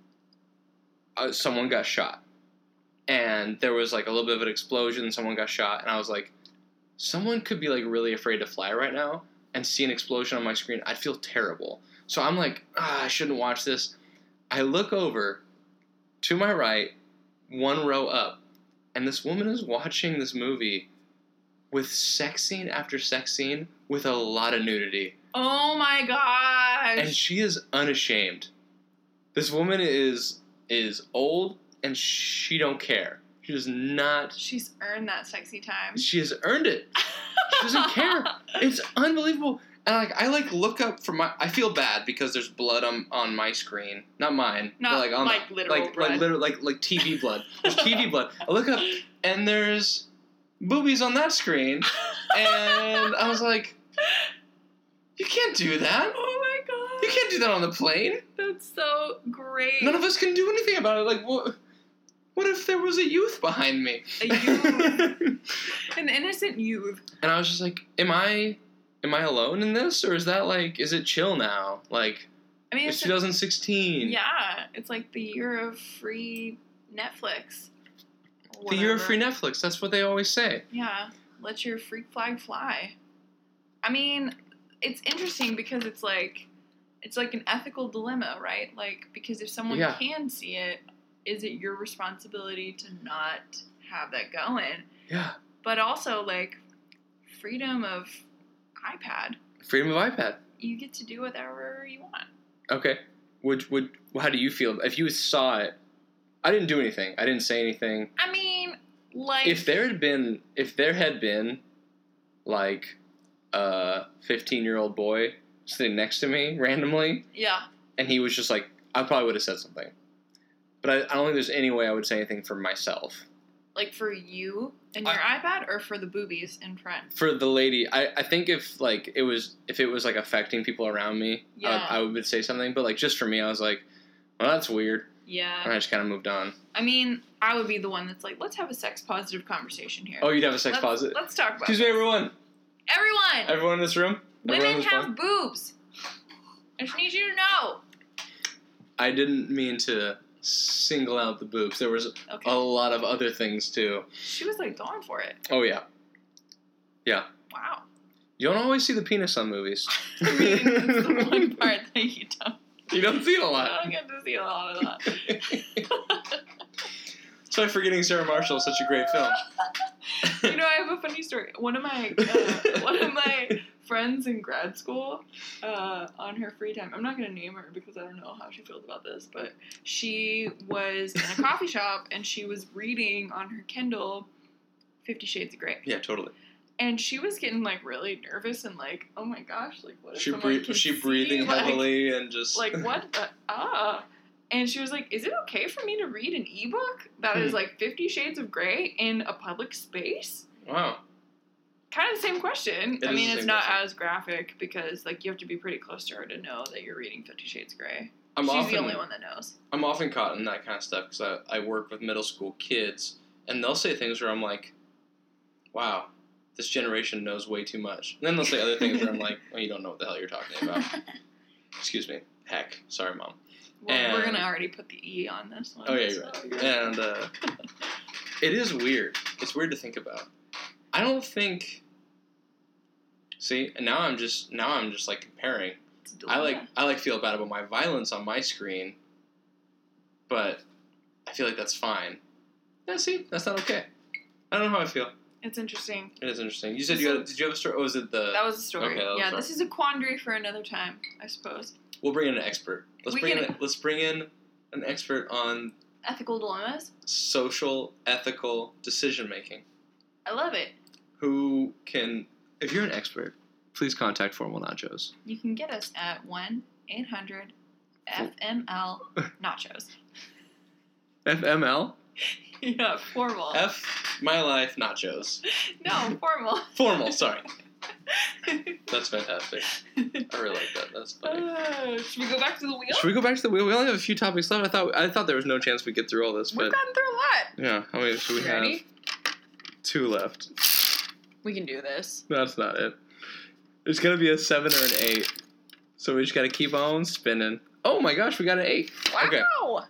uh, someone got shot. And there was like a little bit of an explosion. Someone got shot, and I was like, someone could be like really afraid to fly right now and see an explosion on my screen. I'd feel terrible. So I'm like, ah, I shouldn't watch this. I look over to my right, one row up, and this woman is watching this movie with sex scene after sex scene with a lot of nudity. Oh my gosh. And she is unashamed. This woman is is old and she don't care. She does not. She's earned that sexy time. She has earned it. She doesn't care. It's unbelievable. And like I like look up for my. I feel bad because there's blood on on my screen, not mine. Not but like on like the, literal like blood. like literal like like T V blood. There's T V blood. I look up and there's boobies on that screen, and I was like, you can't do that. Oh my god. You can't do that on the plane. That's so great. None of us can do anything about it. Like what? What if there was a youth behind me? A youth. An innocent youth. And I was just like, am I am I alone in this? Or is that like, is it chill now? Like, I mean, it's it's two thousand sixteen. Yeah, it's like the year of free Netflix. Or The year of whatever. free Netflix. That's what they always say. Yeah, let your freak flag fly. I mean, it's interesting because it's like, it's like an ethical dilemma, right? Like, because if someone Yeah. can see it, is it your responsibility to not have that going? Yeah. But also, like, freedom of iPad. Freedom of iPad. You get to do whatever you want. Okay. Would would how do you feel if you saw it? I didn't do anything. I didn't say anything. I mean, like... If there had been, if there had been, like, a fifteen-year-old boy sitting next to me randomly, Yeah. and he was just like, I probably would have said something. But I, I don't think there's any way I would say anything for myself. Like, for you and your I- iPad, or for the boobies in front? For the lady, I, I think if like it was if it was like affecting people around me, Yeah. I, I would say something. But like just for me, I was like, well, that's weird, Yeah. and I just kind of moved on. I mean, I would be the one that's like, let's have a sex-positive conversation here. Oh, you'd have a sex let's, positive. Let's talk about Excuse me, this. everyone. Everyone! Everyone in this room. Everyone Women in this have room? boobs. I just need you to know. I didn't mean to single out the boobs. There was Okay. a lot of other things too. She was like going for it. Oh yeah. Yeah. Wow. You don't always see the penis on movies. I mean, that's the one part that you don't. You don't see it a I lot. don't get to see a lot of that. That's why Forgetting Sarah Marshall is such a great film. You know, I have a funny story. One of my uh, one of my friends in grad school, uh, on her free time, I'm not going to name her because I don't know how she feels about this, but she was in a coffee shop and she was reading on her Kindle Fifty Shades of Grey. Yeah, totally. And she was getting, like, really nervous and, like, oh my gosh, like, what if She someone breathe, can was she see, breathing like- heavily and just Like, what the, ah. And she was like, is it okay for me to read an ebook that is, Hmm. like, Fifty Shades of Grey in a public space? Wow. Kind of the same question. It I is mean, the it's same not question. as graphic because, like, you have to be pretty close to her to know that you're reading Fifty Shades of Grey. I'm She's often, the only one that knows. I'm often caught in that kind of stuff because I, I work with middle school kids, and they'll say things where I'm like, wow, this generation knows way too much. And then they'll say other things where I'm like, well, you don't know what the hell you're talking about. Excuse me. Heck. Sorry, Mom. Well, we're And- going to already put the E on this one. Oh, yeah, you're so right. you're- And uh, it is weird. It's weird to think about. I don't think... See, and now I'm just, now I'm just, like, comparing. It's a I like dilemma. I like feel bad about my violence on my screen, but I feel like that's fine. Yeah, see, that's not okay. I don't know how I feel. It's interesting. It is interesting. You said you had, did you have a story? Oh, was it the? That was a story. Okay, that was yeah, a story. this is a quandary for another time, I suppose. We'll bring in an expert. Let's We bring can- in. Let's bring in an expert on Ethical dilemmas. social, ethical decision making. I love it. Who can? If you're an expert, please contact Formal Nachos. You can get us at one eight hundred F M L Nachos. F M L. Yeah, formal. F my life nachos. No, formal. Formal. Sorry. That's fantastic. I really like that. That's funny. Uh, should we go back to the wheel? Should we go back to the wheel? We only have a few topics left. I thought I thought there was no chance we'd get through all this, We've but gotten through a lot. yeah. How many should we have? Ready? Two left. We can do this. That's not it. There's gonna be a seven or an eight, so we just gotta keep on spinning. Oh my gosh, we got an eight. Wow. Okay.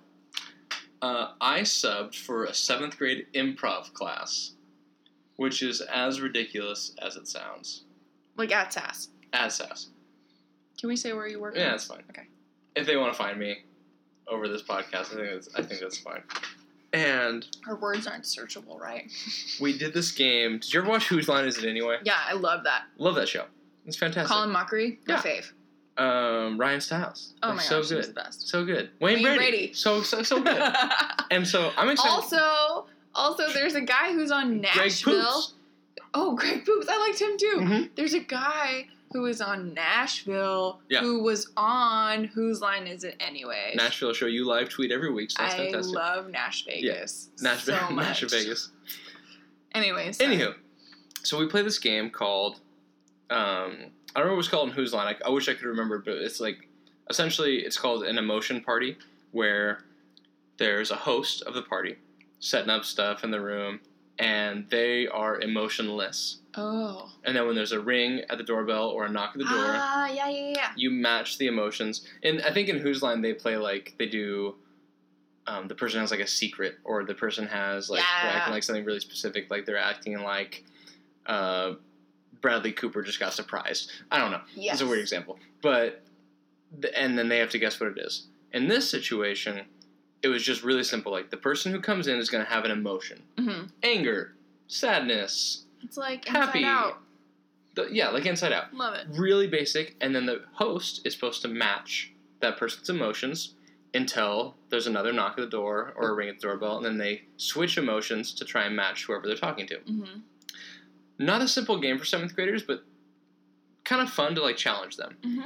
Uh, I subbed for a seventh grade improv class, which is as ridiculous as it sounds. Like at S A S. As sass. Can we say where you work? Yeah, that's fine. Okay. If they want to find me over this podcast, I think that's, I think that's fine. And Our words aren't searchable, right? we did this game. Did you ever watch Whose Line Is It Anyway? Yeah, I love that. Love that show. It's fantastic. Colin Mockery, my Yeah. fave. Um, Ryan Stiles. Oh Like, my so gosh, good. he's the best. So good. Wayne, Wayne Brady. Brady. So so so good. And so I'm excited. also, also, there's a guy who's on Greg Nashville. Poops. Oh, Greg Poops. I liked him too. Mhm. There's a guy who was on Nashville Yeah. who was on Whose Line Is It Anyway? Nashville show you live tweet every week, so that's I fantastic. love Nash Vegas. Nashville, so much. Nashville, Vegas. Anyways. Anywho, so we play this game called, um, I don't know what it was called in Whose Line. I, I wish I could remember, but it's like, essentially, it's called an emotion party, where there's a host of the party setting up stuff in the room, and they are emotionless. Oh. And then when there's a ring at the doorbell or a knock at the door, Ah, yeah, yeah, yeah. you match the emotions. And I think in Whose Line they play like they do. Um, the person has like a secret, or the person has like they're Yeah. acting like something really specific, like they're acting like uh, Bradley Cooper just got surprised. I don't know. Yes. It's a weird example, but the, and then they have to guess what it is. In this situation, it was just really simple. Like the person who comes in is going to have an emotion: Mm-hmm. anger, sadness, It's like happy. Inside Out. The, yeah, like Inside Out. Love it. Really basic, and then the host is supposed to match that person's emotions until there's another knock at the door or a ring at the doorbell, and then they switch emotions to try and match whoever they're talking to. Mm-hmm. Not a simple game for seventh graders, but kind of fun to like challenge them. Mm-hmm.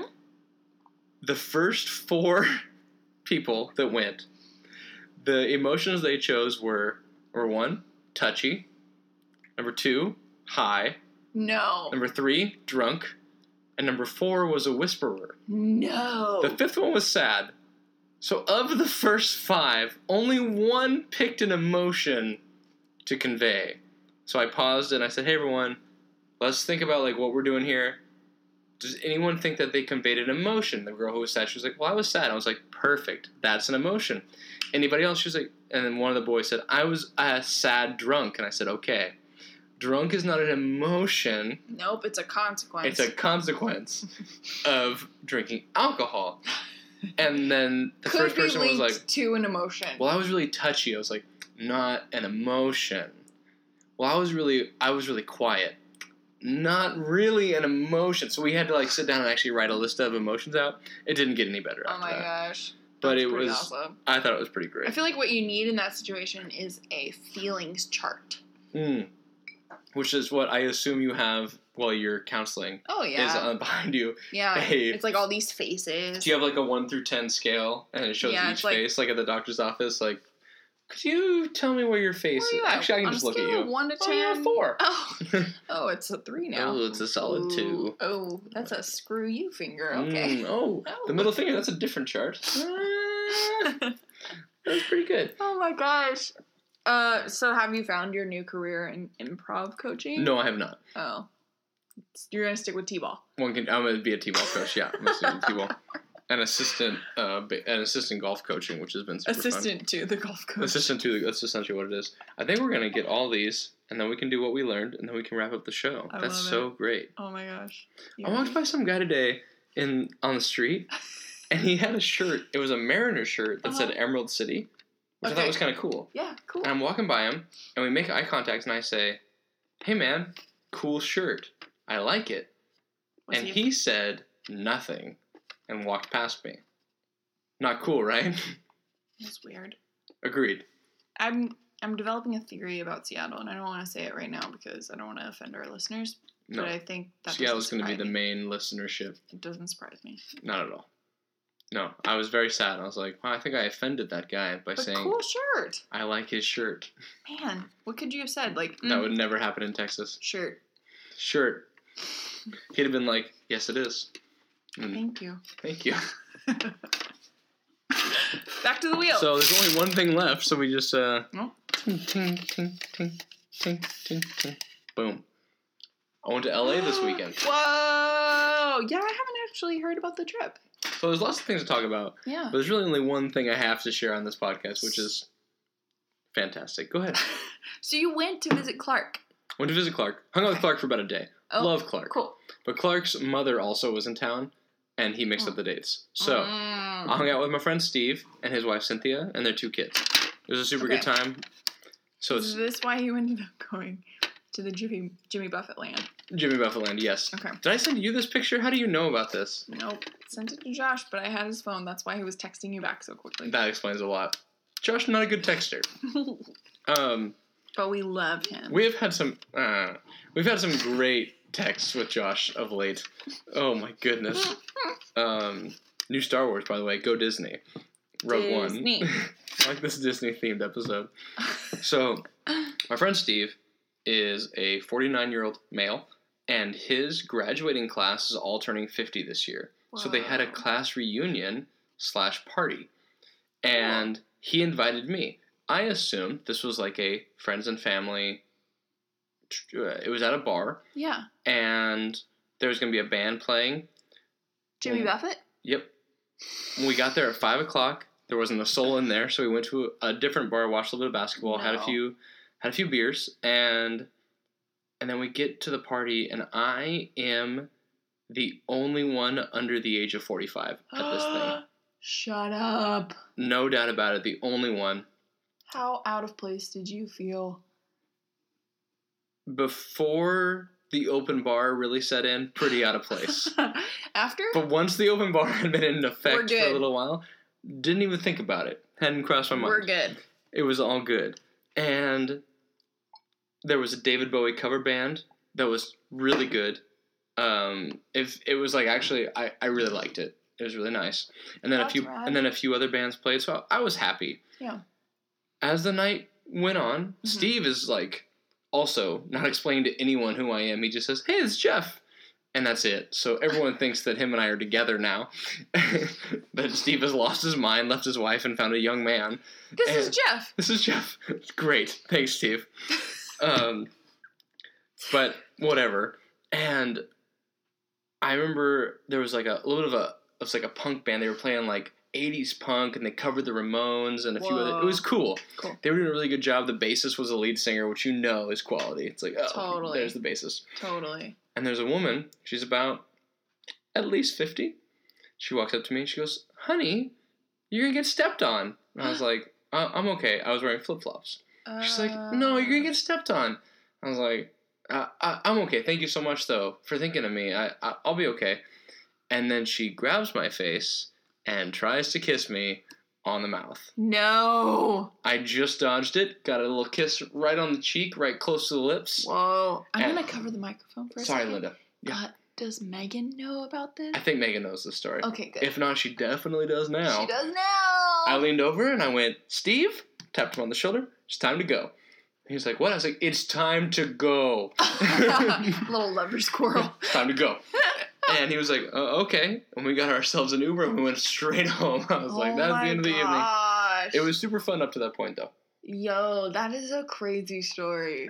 The first four people that went, the emotions they chose were were one, touchy, number two, high, No. number three, drunk, and number four was a whisperer. No. The fifth one was sad. So of the first five, only one picked an emotion to convey. So I paused and I said, "Hey everyone, let's think about like what we're doing here. Does anyone think that they conveyed an emotion?" The girl who was sad, she was like, "Well, I was sad." I was like, "Perfect. That's an emotion." Anybody else? She was like, and then one of the boys said, "I was a sad drunk." And I said, "Okay. Drunk is not an emotion. Nope, it's a consequence. It's a consequence of drinking alcohol." And then the Could first be person was linked like, to an emotion. "Well, I was really touchy." I was like, "Not an emotion." "Well, I was really, I was really quiet." "Not really an emotion." So we had to like sit down and actually write a list of emotions out. It didn't get any better Oh after my that. gosh. But That's it pretty was, awesome. I thought it was pretty great. I feel like what you need in that situation is a feelings chart. Mm. Which is what I assume you have while you're counseling. Oh yeah. Is uh, behind you. yeah. Hey. It's like all these faces. Do you have like a one through ten scale, and it shows Yeah, each it's like- face, like at the doctor's office? Like, could you tell me where your face Where is? are you at? Actually, I can On just a look at scale you. of one to Oh, you're a ten? four. Oh. oh, it's a three now. Oh, it's a solid Ooh. two. Oh, that's a screw you finger. Okay. Mm, oh, Oh. the middle finger. That's a different chart. Ah, that's pretty good. Oh my gosh. Uh, so have you found your new career in improv coaching? No, I have not. Oh. You're gonna stick with T-ball. One can. I'm gonna be a t-ball coach. Yeah, I'm gonna do t-ball. An assistant, uh, ba- an assistant golf coaching, which has been super Assistant to the golf fun. coach. Assistant to. That's essentially what it is. I think we're gonna get all these, and then we can do what we learned, and then we can wrap up the show. I That's love so great. Oh my gosh. I walked by some guy today in on the street, and he had a shirt. It was a Mariner shirt that said Uh-huh. Emerald City, which I Okay. thought was kind of cool. Yeah, cool. And I'm walking by him, and we make eye contact, and I say, "Hey man, cool shirt. I like it." Was and he- he said nothing, and walked past me. Not cool, right? That's weird. Agreed. I'm I'm developing a theory about Seattle, and I don't want to say it right now because I don't want to offend our listeners. No, But I think that Seattle's going to be surprise the me. main listenership. It doesn't surprise me. Not at all. No, I was very sad. I was like, wow, I think I offended that guy by But saying cool shirt, I like his shirt. man. What could you have said? Like That mm, would never happen in Texas. shirt. Shirt. He'd have been like, yes, it is. Mm, Thank you. thank you. Back to the wheel. So there's only one thing left, so we just, uh... Oh. Ting, ting, ting, ting, ting, ting, ting. Boom. I went to L A this weekend. Whoa! Yeah, I haven't actually heard about the trip. So there's lots of things to talk about, Yeah. but there's really only one thing I have to share on this podcast, which is fantastic. Go ahead. So you went to visit Clark. Went to visit Clark. Hung out with Okay. Clark for about a day. Oh, Love Clark. Cool. But Clark's mother also was in town, and he mixed Oh. up the dates. So Mm. I hung out with my friend Steve and his wife Cynthia and their two kids. It was a super good Okay. time. So Is it's this why you ended up going to the Jimmy Jimmy Buffett land? Jimmy Buffett land, yes. Okay. Did I send you this picture? How do you know about this? Nope. sent it to Josh, but I had his phone. That's why he was texting you back so quickly. That explains a lot. Josh, not a good texter. Um, but we love him. we have had some. Uh, we've had some great texts with Josh of late. Oh my goodness. Um, new Star Wars, by the way. Go Disney. Rogue Disney. One. I like this Disney themed episode. So, my friend Steve is a forty-nine year old male, and his graduating class is all turning fifty this year. Whoa. So they had a class reunion slash party, and he invited me. I assumed this was like a friends and family. It was at a bar, Yeah. and there was going to be a band playing. Jimmy Well, Buffett? Yep. When we got there at five o'clock, there wasn't a soul in there, so we went to a, a different bar, watched a little bit of basketball, had a No. few, had a few beers, and and then we get to the party, and I am the only one under the age of forty-five at this thing. Shut up. No doubt about it, the only one. How out of place did you feel? Before the open bar really set in, pretty out of place. After? But once the open bar had been in We're effect for good. a little while, didn't even think about it. Hadn't crossed my mind. We're good. It was all good. And there was a David Bowie cover band that was really good. Um, if it was like actually, I, I really liked it. It was really nice. And then That's a few rad. and then a few other bands played, so I, I was happy. Yeah. As the night went on, Mhm. Steve is like also not explaining to anyone who I am. He just says, "Hey, it's Jeff." And that's it. So everyone thinks that him and I are together now. That Steve has lost his mind, left his wife, and found a young man. This is And- Jeff. This is Jeff. Great. Thanks, Steve. Um, but whatever. And I remember there was like a little bit of a, it was like a punk band. They were playing like eighties punk, and they covered the Ramones and a few other. It Whoa. was cool. Cool. They were doing a really good job. The bassist was the lead singer, which you know is quality. It's like, oh, Totally. there's the bassist. Totally. And there's a woman. She's about at least fifty. She walks up to me and she goes, "Honey, you're gonna get stepped on." And I was like, uh, "I'm okay." I was wearing flip flops. She's like, "No, you're gonna get stepped on." I was like, uh, I, "I'm okay. Thank you so much, though, for thinking of me. I, I I'll be okay." And then she grabs my face and tries to kiss me on the mouth. No. I just dodged it. Got a little kiss right on the cheek, right close to the lips. Whoa. I'm And- going to cover the microphone for a Sorry, second. Linda. Yeah. Uh, does Megan know about this? I think Megan knows the story. Okay, good. If not, she definitely does now. She does now. I leaned over and I went, "Steve," tapped him on the shoulder. "It's time to go." He was like, "What?" I was like, "It's time to go." Little lover squirrel. It's time to go. And he was like, uh, "Okay." And we got ourselves an Uber and we went straight home. I was like, Oh "That's my the end of the evening." gosh. It was super fun up to that point, though. Yo, that is a crazy story.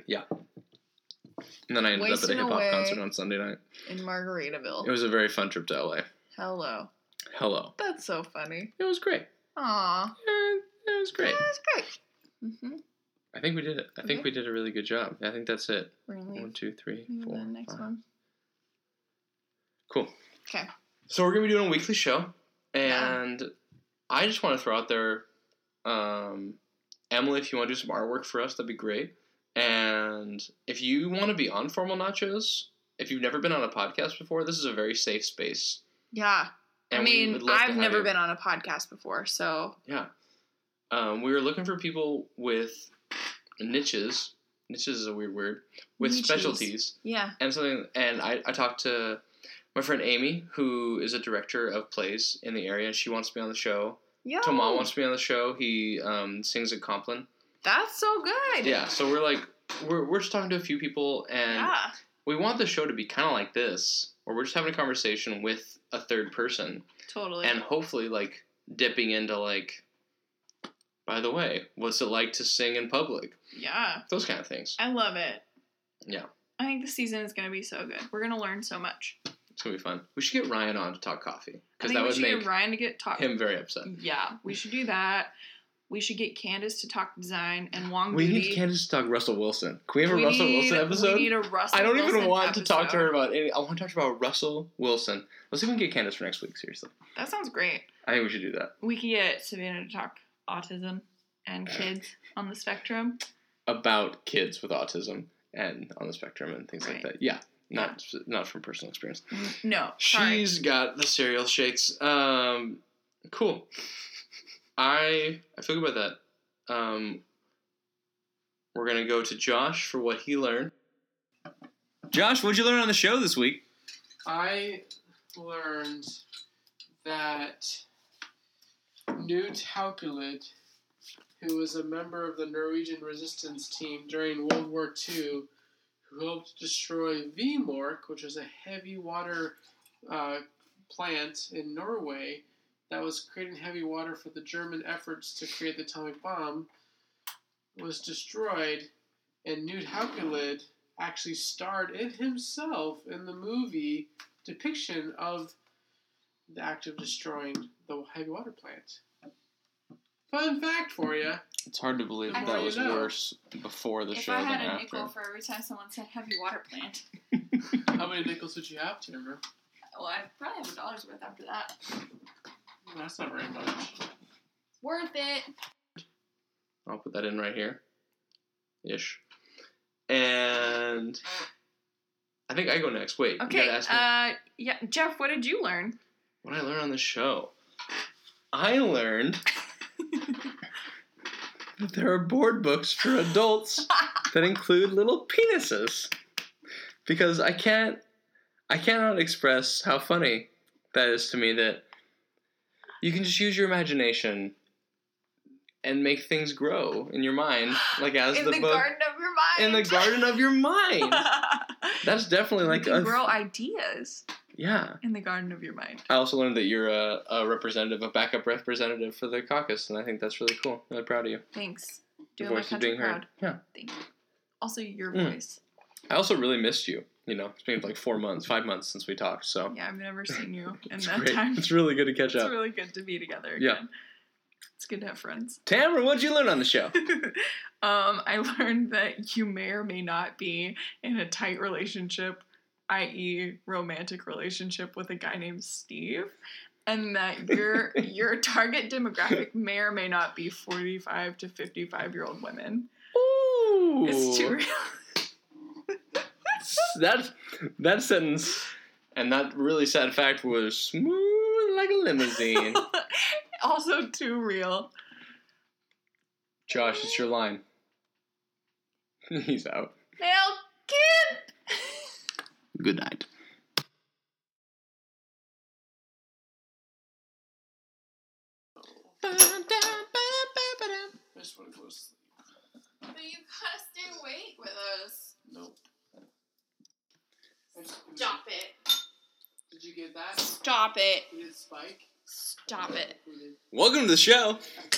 And then I ended up at a Wasting hip hop away. concert on Sunday night. In Margaritaville. It was a very fun trip to L A. Hello. Hello. That's so funny. It was great. Aw. Eh, It was great. That's great. Mm-hmm. I think we did it. I think Okay. we did a really good job. I think that's it. We're going to One, leave two, three, leave four, the next five. one. Cool. Okay. So we're gonna be doing a weekly show, Yeah. and I just want to throw out there, um, Emily, if you want to do some artwork for us, that'd be great. And if you want to be on Formal Nachos, if you've never been on a podcast before, this is a very safe space. Yeah. And I we mean, would love to I've have never you. been on a podcast before, so Yeah. Um, we were looking for people with niches. Niches is a weird word. With Niches. specialties. yeah. And something, and I, I talked to my friend Amy, who is a director of plays in the area. She wants to be on the show. Yo, Tomal wants to be on the show. He um, sings at Compline. that's so good. Yeah, so we're like, we're, we're just talking to a few people, and Yeah. we want the show to be kind of like this, where we're just having a conversation with a third person, Totally. and hopefully, like, dipping into, like, by the way, what's it like to sing in public? yeah. Those kind of things. I love it. Yeah. I think the season is going to be so good. We're going to learn so much. It's going to be fun. We should get Ryan on to talk coffee, I because think that we would should make get Ryan to get talk. him very upset. Yeah, we should do that. We should get Candace to talk design and Wong We Beauty. need Candace to talk Russell Wilson. Can we have a We Russell need- Wilson episode? We need a Russell I don't Wilson even want to talk to her episode. about any. I want to talk about Russell Wilson. Let's see if we can get Candace for next week, seriously. That sounds great. I think we should do that. We could get Savannah to talk autism and kids on the spectrum. About kids with autism and on the spectrum and things like Right. that. Yeah. Not not from personal experience. No, sorry. She's got the cereal shakes. Um, cool. I I feel good about that. Um, we're gonna go to Josh for what he learned. Josh, what'd you learn on the show this week? I learned that Knut Haukelid, who was a member of the Norwegian resistance team during World War Two, who helped destroy Vemork, which was a heavy water uh, plant in Norway that was creating heavy water for the German efforts to create the atomic bomb, was destroyed, and Knut Haukelid actually starred it himself in the movie depiction of the act of destroying the heavy water plant. Fun fact for you. It's hard to believe I that, that you was know. worse before the If show I than had a after. nickel for every time someone said heavy water plant, How many nickels would you have, Tamara? well, I'd probably have a dollar's worth after that. That's not very much. Worth it. I'll put that in right here. Ish. And I think I go next. Wait, you Okay, gotta ask me uh, yeah, Jeff, what did you learn? what I learned on the show. I learned that there are board books for adults that include little penises. Because I can't, I cannot express how funny that is to me that you can just use your imagination and make things grow in your mind, like as In the, the book garden of your mind. in the garden of your mind. That's definitely you like can a grow ideas yeah. in the garden of your mind. I also learned that you're a, a representative, a backup representative for the caucus, and I think that's really cool. I'm really proud of you. Thanks. Your Doing my voice is country being proud. heard. Yeah. Thank you. Also, your Mm. voice. I also really missed you. You know, it's been like four months, five months since we talked, so Yeah, I've never seen you in it's that great. time. It's really good to catch It's up. really good to be together Yeah. again. It's good to have friends. Tamara, what'd you learn on the show? um, I learned that you may or may not be in a tight relationship, that is romantic relationship with a guy named Steve, and that your your target demographic may or may not be forty-five to fifty-five year old women. Ooh. It's too real. that, that sentence and that really sad fact was smooth like a limousine. Also too real. Josh, it's your line. He's out. Nail kid! Good night. I just want to go to sleep. But you gotta stay awake with us. Nope. I just- Stop it. Did you get that? Stop it. You did Spike? Stop it. Who did? Welcome to the show.